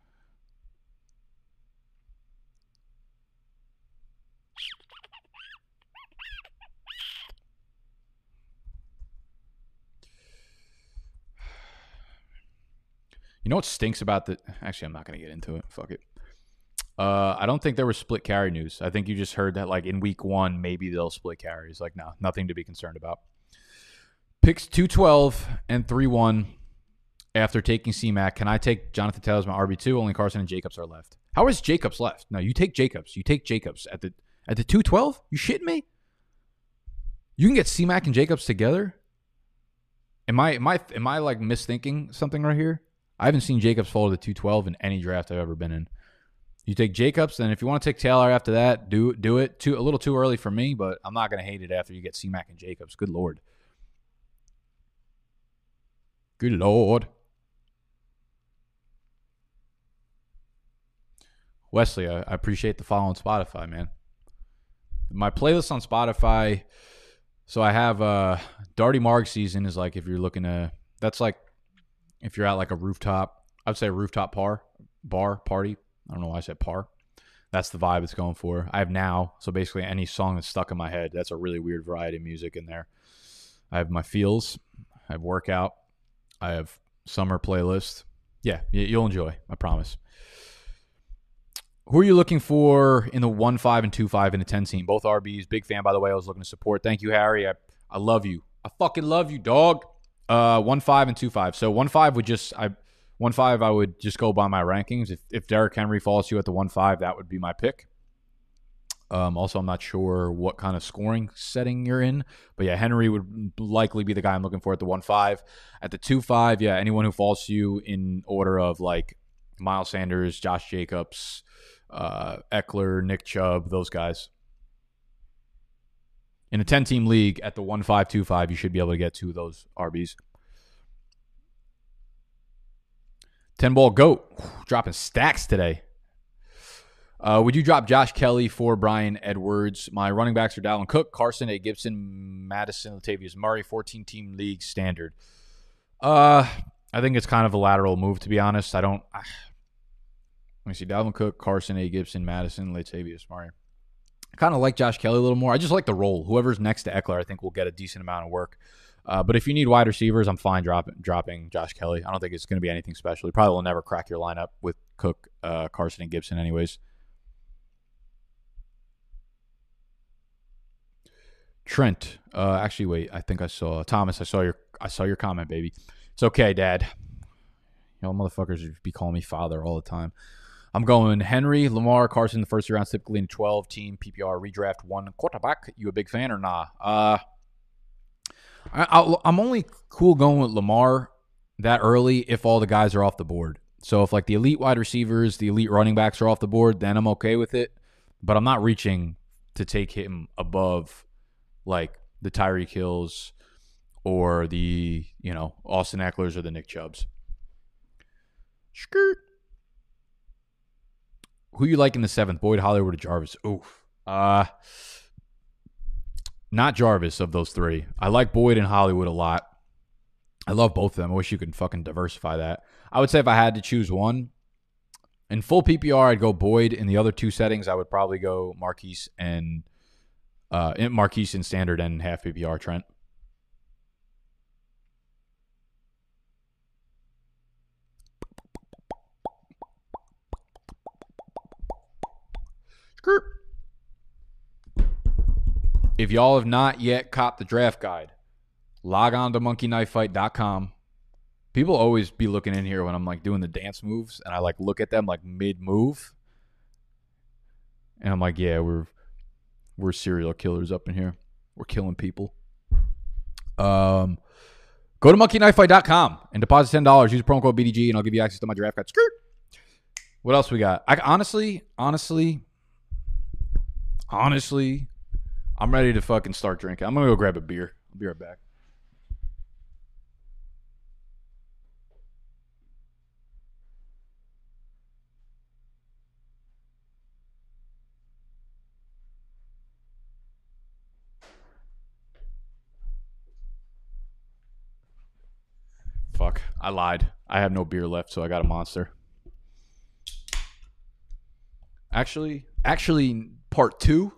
You know what stinks about the... Actually, I'm not going to get into it. Fuck it. Uh, I don't think there was split carry news. I think you just heard that, like, in week one, maybe they'll split carries. Like, no, nothing to be concerned about. Picks two twelve and three one after taking C-Mac. Can I take Jonathan Taylor as my R B two? Only Carson and Jacobs are left. How is Jacobs left? No, you take Jacobs. You take Jacobs at the at the two twelve? You shitting me? You can get C-Mac and Jacobs together? Am I, am I, am I like, misthinking something right here? I haven't seen Jacobs fall to the two twelve in any draft I've ever been in. You take Jacobs, then if you want to take Taylor after that, do, do it. Too, a little too early for me, but I'm not going to hate it after you get C-Mac and Jacobs. Good Lord. Good Lord. Wesley, I, I appreciate the follow on Spotify, man. My playlist on Spotify, so I have uh, Darty Marg season is like if you're looking to, that's like, if you're at like a rooftop, I would say a rooftop par, bar, party. I don't know why I said par. That's the vibe it's going for. I have Now, so basically any song that's stuck in my head. That's a really weird variety of music in there. I have my feels. I have workout. I have summer playlist. Yeah, you'll enjoy. I promise. Who are you looking for in the one five and two five in the ten team? Both R Bs. Big fan, by the way. I was looking to support. Thank you, Harry. I, I love you. I fucking love you, dog. Uh, one five and two five. So one five would just I one five, I would just go by my rankings. If if Derrick Henry falls to you at the one five, that would be my pick. Um, also, I'm not sure what kind of scoring setting you're in. But, yeah, Henry would likely be the guy I'm looking for at the one five. At the two five, yeah, anyone who falls to you in order of, like, Miles Sanders, Josh Jacobs, uh, Eckler, Nick Chubb, those guys. In a ten-team league, at the one five, two five, you should be able to get two of those R Bs. ten-ball GOAT. Dropping stacks today. Uh, would you drop Josh Kelly for Bryan Edwards? My running backs are Dalvin Cook, Carson, A. Gibson, Madison, Latavius Murray, fourteen-team league standard. Uh, I think it's kind of a lateral move, to be honest. I don't... I, let me see. Dalvin Cook, Carson, A. Gibson, Madison, Latavius Murray. I kind of like Josh Kelly a little more. I just like the role. Whoever's next to Eckler, I think, will get a decent amount of work. Uh, but if you need wide receivers, I'm fine drop, dropping Josh Kelly. I don't think it's going to be anything special. He probably will never crack your lineup with Cook, uh, Carson, and Gibson anyways. Trent, uh, actually, wait. I think I saw Thomas. I saw your, I saw your comment, baby. It's okay, Dad. Y'all motherfuckers be calling me father all the time. I'm going Henry, Lamar, Carson. The first two rounds typically in twelve team P P R redraft one quarterback. You a big fan or nah? Uh, I, I'll, I'm only cool going with Lamar that early if all the guys are off the board. So if like the elite wide receivers, the elite running backs are off the board, then I'm okay with it. But I'm not reaching to take him above like the Tyreek Hills or the, you know, Austin Ecklers or the Nick Chubbs. Skirt. Who you like in the seventh? Boyd, Hollywood, or Jarvis? Oof. Uh, not Jarvis of those three. I like Boyd and Hollywood a lot. I love both of them. I wish you could fucking diversify that. I would say if I had to choose one, in full P P R, I'd go Boyd. In the other two settings, I would probably go Marquise and uh, Marquise in standard and half P P R Trent. If y'all have not yet copped the draft guide, log on to monkey knife fight dot com. People always be looking in here when I'm like doing the dance moves, and I like look at them like mid move, and I'm like, yeah, we're we're serial killers up in here. We're killing people. Um, go to monkey knife fight dot com and deposit ten dollars. Use promo code B D G, and I'll give you access to my draft guide. Skirt. What else we got? I honestly, honestly, honestly. I'm ready to fucking start drinking. I'm going to go grab a beer. I'll be right back. Fuck. I lied. I have no beer left, so I got a Monster. Actually, actually, part two.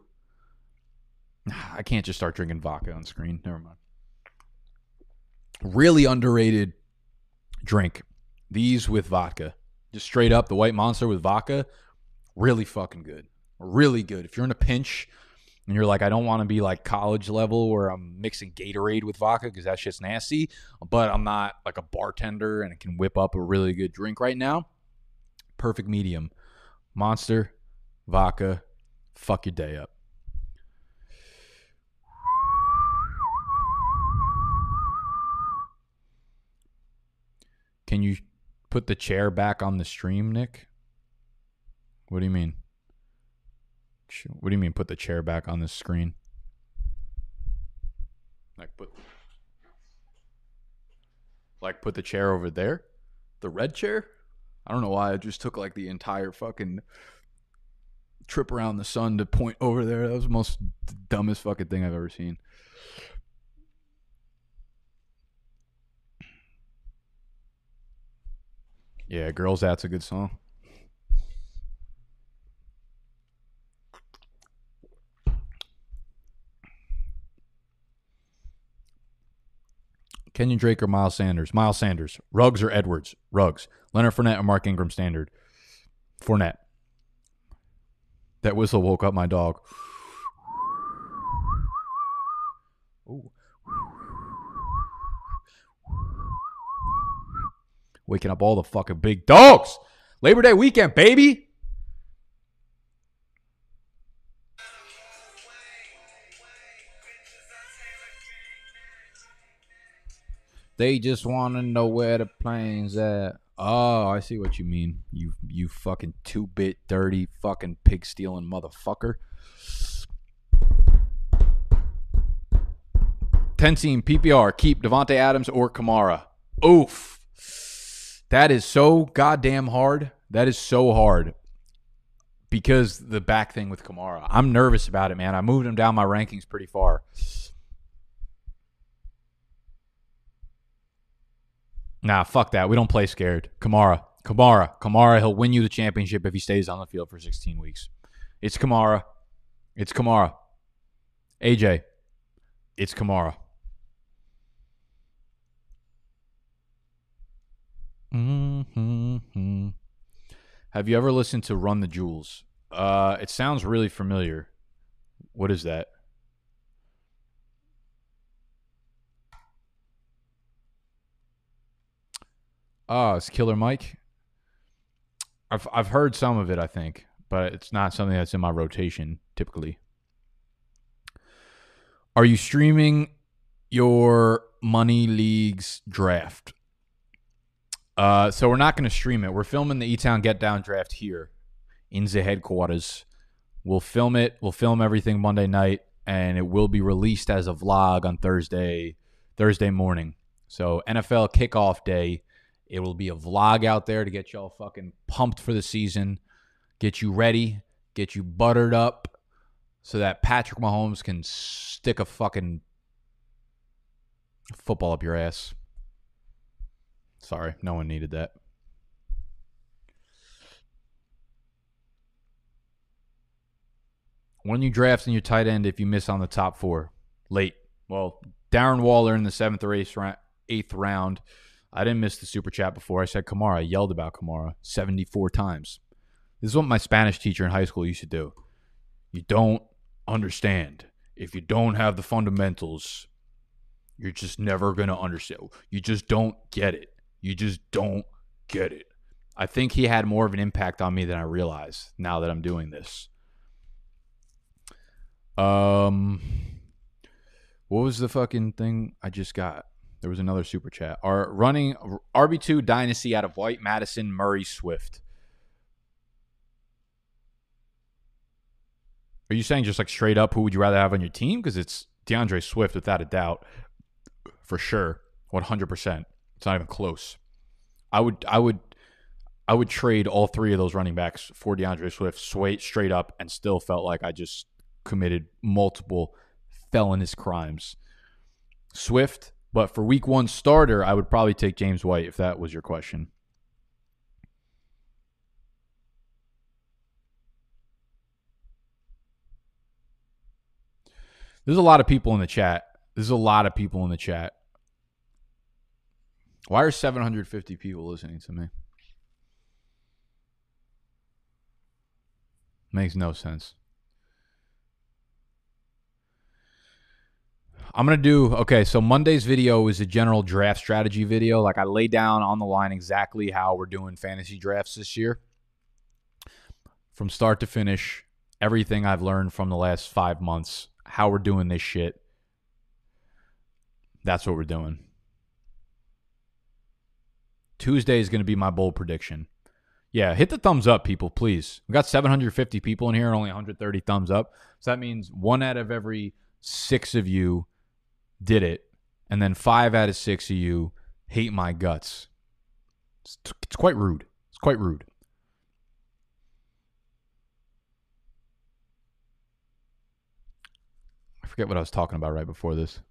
I can't just start drinking vodka on screen. Never mind. Really underrated drink. These with vodka. Just straight up, the White Monster with vodka. Really fucking good. Really good. If you're in a pinch and you're like, I don't want to be like college level where I'm mixing Gatorade with vodka because that shit's nasty, but I'm not like a bartender and I can whip up a really good drink right now. Perfect medium. Monster, vodka, fuck your day up. Can you put the chair back on the stream, Nick? What do you mean? What do you mean put the chair back on the screen? Like put Like put the chair over there? The red chair? I don't know why I just took like the entire fucking trip around the sun to point over there. That was the most dumbest fucking thing I've ever seen. Yeah, Girls, that's a good song. Kenyon Drake or Miles Sanders? Miles Sanders. Ruggs or Edwards? Ruggs. Leonard Fournette or Mark Ingram standard? Fournette. That whistle woke up my dog. Ooh. Waking up all the fucking big dogs. Labor Day weekend, baby. They just want to know where the plane's at. Oh, I see what you mean. You you fucking two-bit, dirty, fucking pig-stealing motherfucker. ten-team P P R. Keep Devontae Adams or Kamara. Oof. That is so goddamn hard. That is so hard. Because the back thing with Kamara. I'm nervous about it, man. I moved him down my rankings pretty far. Nah, fuck that. We don't play scared. Kamara. Kamara. Kamara, he'll win you the championship if he stays on the field for sixteen weeks. It's Kamara. It's Kamara. A J. It's Kamara. Mm-hmm. Have you ever listened to Run the Jewels? Uh, it sounds really familiar. What is that? Oh, it's Killer Mike. I've I've heard some of it, I think, but it's not something that's in my rotation typically. Are you streaming your Money Leagues draft? Uh, so we're not going to stream it. We're filming the E-Town Get Down draft here in the headquarters. We'll film it. We'll film everything Monday night, and it will be released as a vlog on Thursday, Thursday morning. So N F L kickoff day. It will be a vlog out there to get y'all fucking pumped for the season, get you ready, get you buttered up so that Patrick Mahomes can stick a fucking football up your ass. Sorry, no one needed that. When you draft in your tight end if you miss on the top four? Late. Well, Darren Waller in the seventh or eighth round. I didn't miss the super chat before. I said Kamara. I yelled about Kamara seventy-four times. This is what my Spanish teacher in high school used to do. You don't understand. If you don't have the fundamentals, you're just never going to understand. You just don't get it. You just don't get it. I think he had more of an impact on me than I realize now that I'm doing this. Um, what was the fucking thing I just got? There was another super chat. Are running R B two Dynasty out of White, Madison, Murray, Swift. Are you saying just like straight up who would you rather have on your team? Because it's DeAndre Swift without a doubt. For sure. one hundred percent. It's not even close. I would I would I would trade all three of those running backs for DeAndre Swift straight straight up and still felt like I just committed multiple felonious crimes. Swift. But for week one starter, I would probably take James White if that was your question. There's a lot of people in the chat. There's a lot of people in the chat. Why are seven hundred fifty people listening to me? Makes no sense. I'm going to do, okay, so Monday's video is a general draft strategy video. Like I lay down on the line exactly how we're doing fantasy drafts this year. From start to finish, everything I've learned from the last five months, how we're doing this shit. That's what we're doing. Tuesday is going to be my bold prediction. Yeah, hit the thumbs up, people, please. We got seven hundred fifty people in here, only one hundred thirty thumbs up. So that means one out of every six of you did it, and then five out of six of you hate my guts. It's, it's quite rude. It's quite rude. I forget what I was talking about right before this.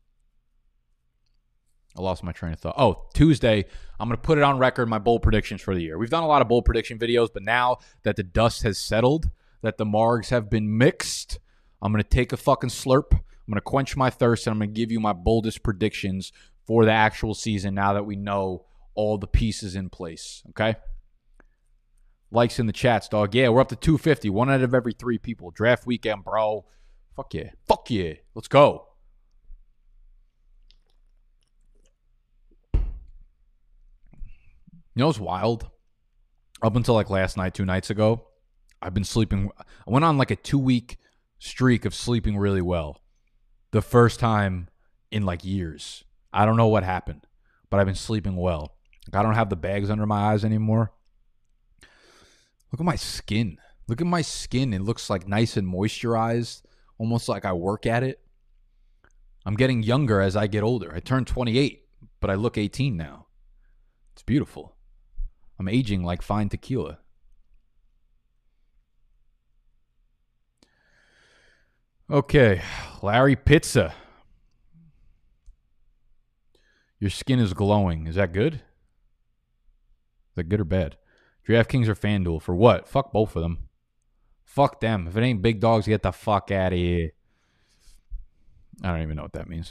I lost my train of thought. Oh, Tuesday, I'm going to put it on record, my bold predictions for the year. We've done a lot of bold prediction videos, but now that the dust has settled, that the margs have been mixed, I'm going to take a fucking slurp. I'm going to quench my thirst, and I'm going to give you my boldest predictions for the actual season now that we know all the pieces in place, okay? Likes in the chats, dog. Yeah, we're up to two fifty. One out of every three people. Draft weekend, bro. Fuck yeah. Fuck yeah. Let's go. You know what's wild? Up until like last night, two nights ago, I've been sleeping. I went on like a two-week streak of sleeping really well. The first time in like years. I don't know what happened, but I've been sleeping well. I don't have the bags under my eyes anymore. Look at my skin. Look at my skin. It looks like nice and moisturized, almost like I work at it. I'm getting younger as I get older. I turned twenty-eight, but I look eighteen now. It's beautiful. I'm aging like fine tequila. Okay, Larry Pizza. Your skin is glowing. Is that good? Is that good or bad? DraftKings or FanDuel? For what? Fuck both of them. Fuck them. If it ain't big dogs, get the fuck out of here. I don't even know what that means.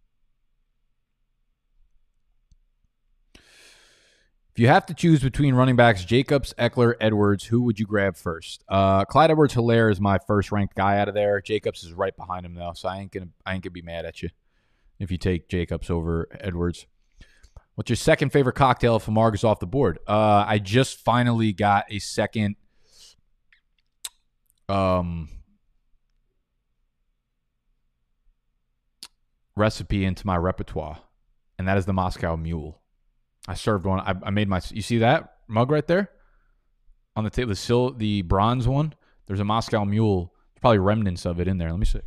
If you have to choose between running backs Jacobs, Eckler, Edwards, who would you grab first? Uh, Clyde Edwards-Helaire is my first ranked guy out of there. Jacobs is right behind him though, so I ain't gonna I ain't gonna be mad at you if you take Jacobs over Edwards. What's your second favorite cocktail if Lamar goes off the board? Uh, I just finally got a second um, recipe into my repertoire, and that is the Moscow Mule. I served one. I, I made my. You see that mug right there on the table? The sil, the bronze one. There's a Moscow Mule. There's probably remnants of it in there. Let me see.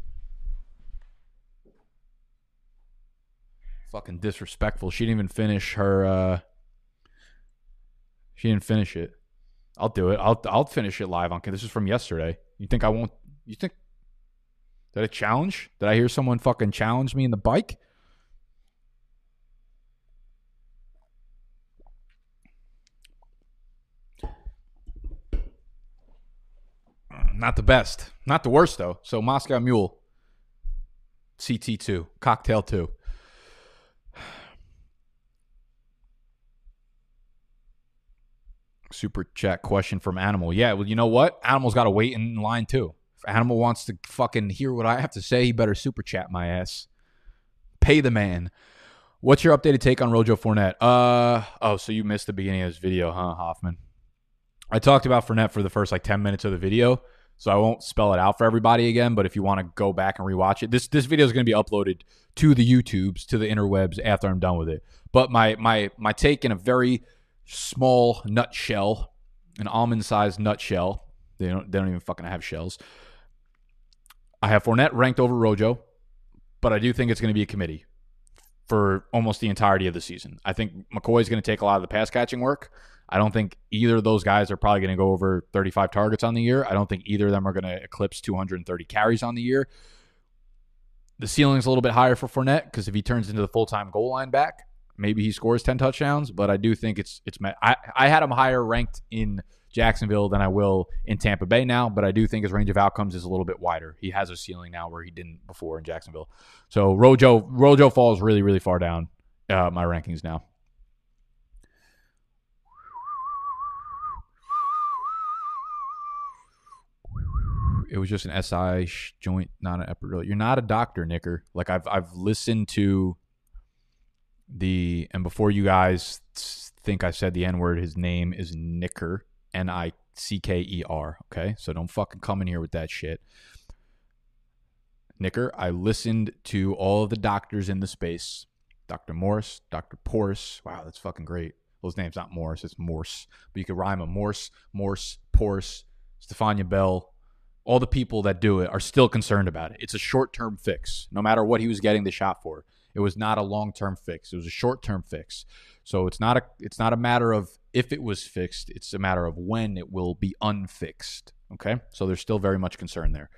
Fucking disrespectful. She didn't even finish her. Uh, she didn't finish it. I'll do it. I'll I'll finish it live on. This is from yesterday. You think I won't? You think that a challenge? Did I hear someone fucking challenge me in the bike? Not the best. Not the worst, though. So, Moscow Mule. C T two. Cocktail two. Super chat question from Animal. Yeah, well, you know what? Animal's got to wait in line, too. If Animal wants to fucking hear what I have to say, he better super chat my ass. Pay the man. What's your updated take on Rojo Fournette? Uh, oh, so you missed the beginning of this video, huh, Hoffman? I talked about Fournette for the first, like, ten minutes of the video. So I won't spell it out for everybody again, but if you want to go back and rewatch it, this this video is going to be uploaded to the YouTubes, to the interwebs after I'm done with it. But my my my take in a very small nutshell, an almond-sized nutshell. They don't they don't even fucking have shells. I have Fournette ranked over Rojo, but I do think it's going to be a committee for almost the entirety of the season. I think McCoy's going to take a lot of the pass catching work. I don't think either of those guys are probably going to go over thirty-five targets on the year. I don't think either of them are going to eclipse two hundred thirty carries on the year. The ceiling's a little bit higher for Fournette because if he turns into the full-time goal line back, maybe he scores ten touchdowns. But I do think it's it's. I, I had him higher ranked in Jacksonville than I will in Tampa Bay now, but I do think his range of outcomes is a little bit wider. He has a ceiling now where he didn't before in Jacksonville. So Rojo Rojo falls really, really far down uh, my rankings now. It was just an S I joint, not an epidural. You're not a doctor, Nicker. Like I've I've listened to the and before you guys think I said the N-word, his name is Nicker, N I C K E R. Okay, so don't fucking come in here with that shit, Nicker. I listened to all of the doctors in the space. Doctor Morse, Doctor Porse. Wow, that's fucking great. Well, his name's not Morse, it's Morse, but you could rhyme a Morse, Morse, Porse, Stefania Bell. All the people that do it are still concerned about it. It's a short-term fix, no matter what he was getting the shot for. It was not a long-term fix. It was a short-term fix. So it's not a it's not a matter of if it was fixed. It's a matter of when it will be unfixed. Okay? So there's still very much concern there.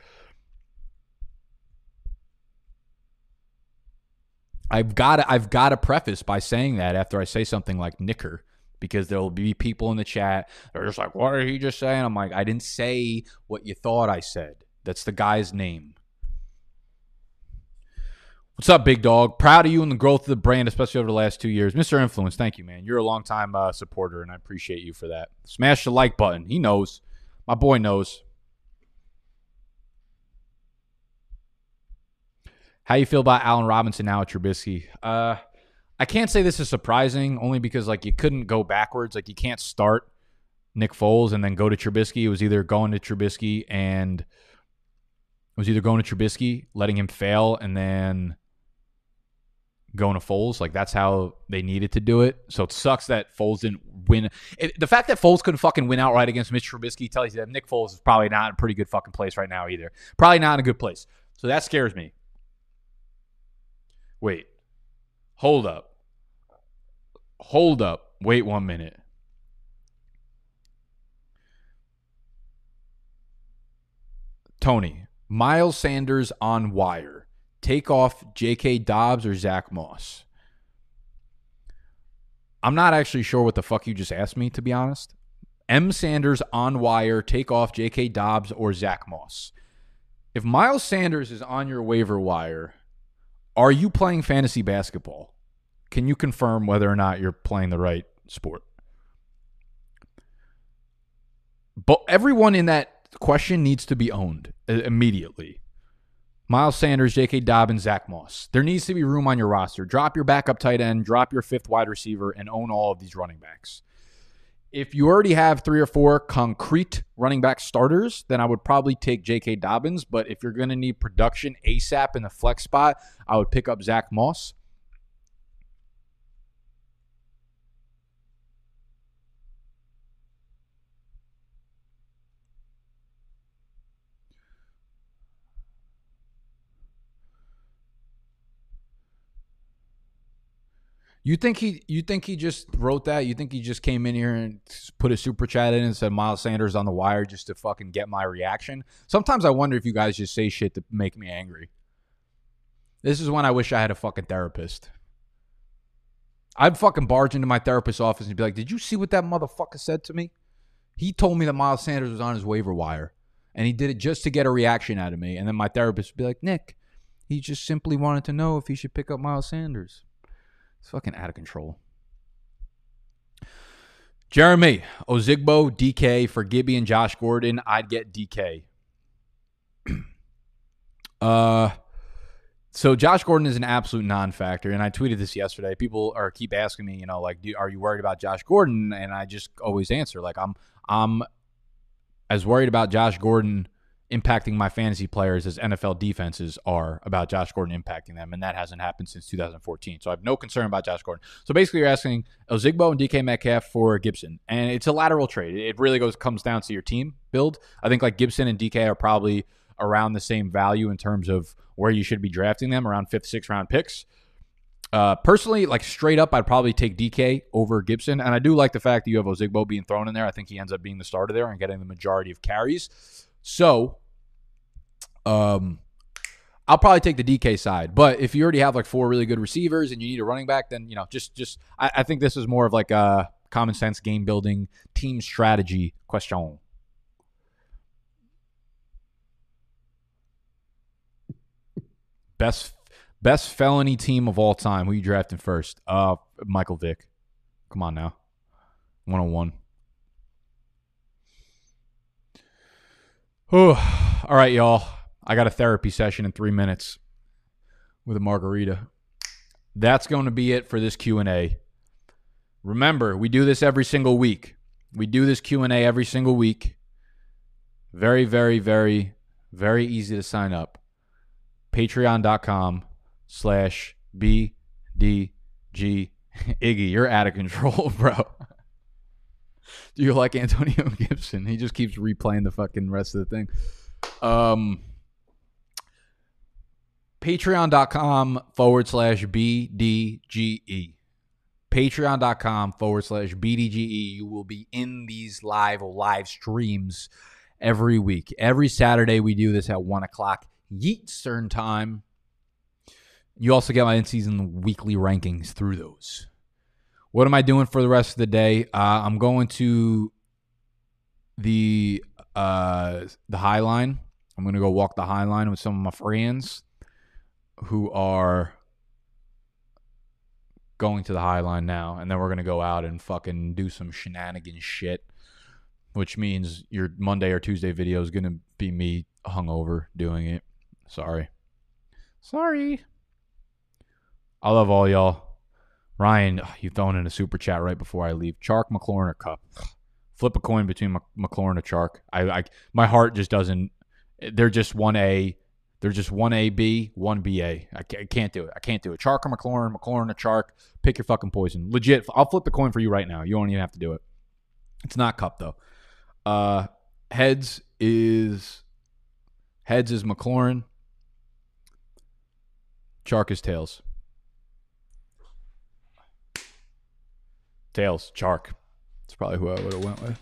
I've got I've got to preface by saying that after I say something like Nicker, because there will be people in the chat that are just like, what did he just say? And I'm like, I didn't say what you thought I said. That's the guy's name. What's up, big dog? Proud of you and the growth of the brand, especially over the last two years. Mister Influence, thank you, man. You're a longtime uh, supporter, and I appreciate you for that. Smash the like button. He knows. My boy knows. How you feel about Allen Robinson now at Trubisky? Uh, I can't say this is surprising only because, like, you couldn't go backwards. Like, you can't start Nick Foles and then go to Trubisky. It was either going to Trubisky and it was either going to Trubisky, letting him fail, and then going to Foles. Like, that's how they needed to do it. So it sucks that Foles didn't win. It, the fact that Foles couldn't fucking win outright against Mitch Trubisky tells you that Nick Foles is probably not in a pretty good fucking place right now either. Probably not in a good place. So that scares me. Wait. Hold up. Hold up. Wait one minute. Tony, Miles Sanders on wire. Take off J K. Dobbs or Zach Moss? I'm not actually sure what the fuck you just asked me, to be honest. M. Sanders on wire. Take off J K. Dobbs or Zach Moss. If Miles Sanders is on your waiver wire, are you playing fantasy basketball? Can you confirm whether or not you're playing the right sport? But everyone in that question needs to be owned immediately. Miles Sanders, J K. Dobbins, Zach Moss. There needs to be room on your roster. Drop your backup tight end, drop your fifth wide receiver, and own all of these running backs. If you already have three or four concrete running back starters, then I would probably take J K. Dobbins. But if you're going to need production ASAP in the flex spot, I would pick up Zach Moss. You think he you think he just wrote that? You think he just came in here and put a super chat in and said Miles Sanders on the wire just to fucking get my reaction? Sometimes I wonder if you guys just say shit to make me angry. This is when I wish I had a fucking therapist. I'd fucking barge into my therapist's office and be like, did you see what that motherfucker said to me? He told me that Miles Sanders was on his waiver wire, and he did it just to get a reaction out of me. And then my therapist would be like, Nick, he just simply wanted to know if he should pick up Miles Sanders. It's fucking out of control. Jeremy, Ozigbo, D K for Gibby and Josh Gordon. I'd get D K. uh, so Josh Gordon is an absolute non-factor, and I tweeted this yesterday. People are keep asking me, you know, like, do, are you worried about Josh Gordon? And I just always answer, like, I'm, I'm as worried about Josh Gordon impacting my fantasy players as N F L defenses are about Josh Gordon impacting them, and that hasn't happened since two thousand fourteen. So I have no concern about Josh Gordon. So basically you're asking Ozigbo and D K Metcalf for Gibson, and it's a lateral trade. It really goes comes down to your team build. I think like Gibson and D K are probably around the same value in terms of where you should be drafting them, around fifth, sixth round picks. Uh, personally, like straight up, I'd probably take D K over Gibson, and I do like the fact that you have Ozigbo being thrown in there. I think he ends up being the starter there and getting the majority of carries. So, um, I'll probably take the D K side. But if you already have like four really good receivers and you need a running back, then, you know, just, just I, I think this is more of like a common sense game building team strategy question. Best, best felony team of all time. Who you drafting first? Uh, Michael Vick. Come on now. one oh one. Oh, all right, y'all. I got a therapy session in three minutes with a margarita. That's going to be it for this Q and A. Remember, we do this every single week. We do this Q and A every single week. Very, very, very, very easy to sign up. Patreon.com slash BDG. Iggy, you're out of control, bro. Do you like Antonio Gibson? He just keeps replaying the fucking rest of the thing. Um, Patreon.com forward slash BDGE. Patreon.com forward slash BDGE. You will be in these live live streams every week. Every Saturday we do this at one o'clock Eastern time. You also get my in-season weekly rankings through those. What am I doing for the rest of the day? Uh, I'm going to the uh, the High Line. I'm going to go walk the High Line with some of my friends who are going to the High Line now. And then we're going to go out and fucking do some shenanigans shit, which means your Monday or Tuesday video is going to be me hungover doing it. Sorry. Sorry. I love all y'all. Ryan, you throwing in a super chat right before I leave. Chark, McLaurin, or Kupp? Flip a coin between McLaurin or Chark. I, I, my heart just doesn't. They're just one A. They're just one A B, one B A. I can't do it. I can't do it. Chark or McLaurin, McLaurin or Chark. Pick your fucking poison. Legit. I'll flip the coin for you right now. You don't even have to do it. It's not Kupp though. Uh, heads is heads is McLaurin. Chark is tails. Tails. Chark. That's probably who I would have went with.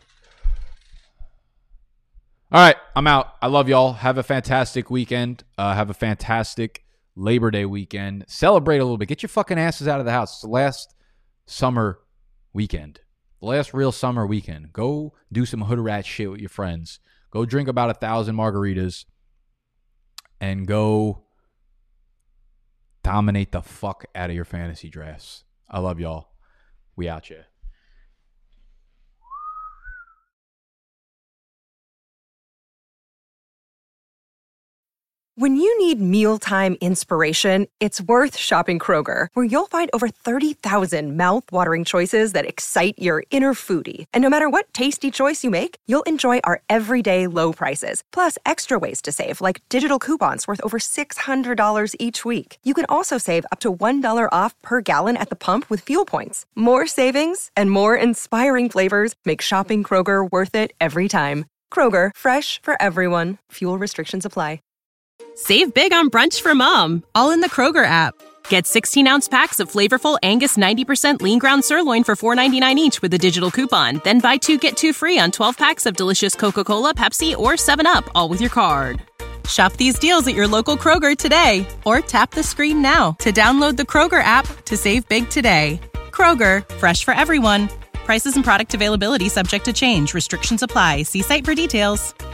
All right, I'm out. I love y'all. Have a fantastic weekend. Uh, have a fantastic Labor Day weekend. Celebrate a little bit. Get your fucking asses out of the house. It's the last summer weekend. The last real summer weekend. Go do some hood rat shit with your friends. Go drink about a thousand margaritas. And go dominate the fuck out of your fantasy drafts. I love y'all. We out ya. When you need mealtime inspiration, it's worth shopping Kroger, where you'll find over thirty thousand mouth-watering choices that excite your inner foodie. And no matter what tasty choice you make, you'll enjoy our everyday low prices, plus extra ways to save, like digital coupons worth over six hundred dollars each week. You can also save up to one dollar off per gallon at the pump with fuel points. More savings and more inspiring flavors make shopping Kroger worth it every time. Kroger, fresh for everyone. Fuel restrictions apply. Save big on brunch for mom, all in the Kroger app. Get sixteen-ounce packs of flavorful Angus ninety percent lean ground sirloin for four ninety-nine each with a digital coupon. Then buy two, get two free on twelve packs of delicious Coca-Cola, Pepsi, or seven up, all with your card. Shop these deals at your local Kroger today, or tap the screen now to download the Kroger app to save big today. Kroger, fresh for everyone. Prices and product availability subject to change. Restrictions apply. See site for details.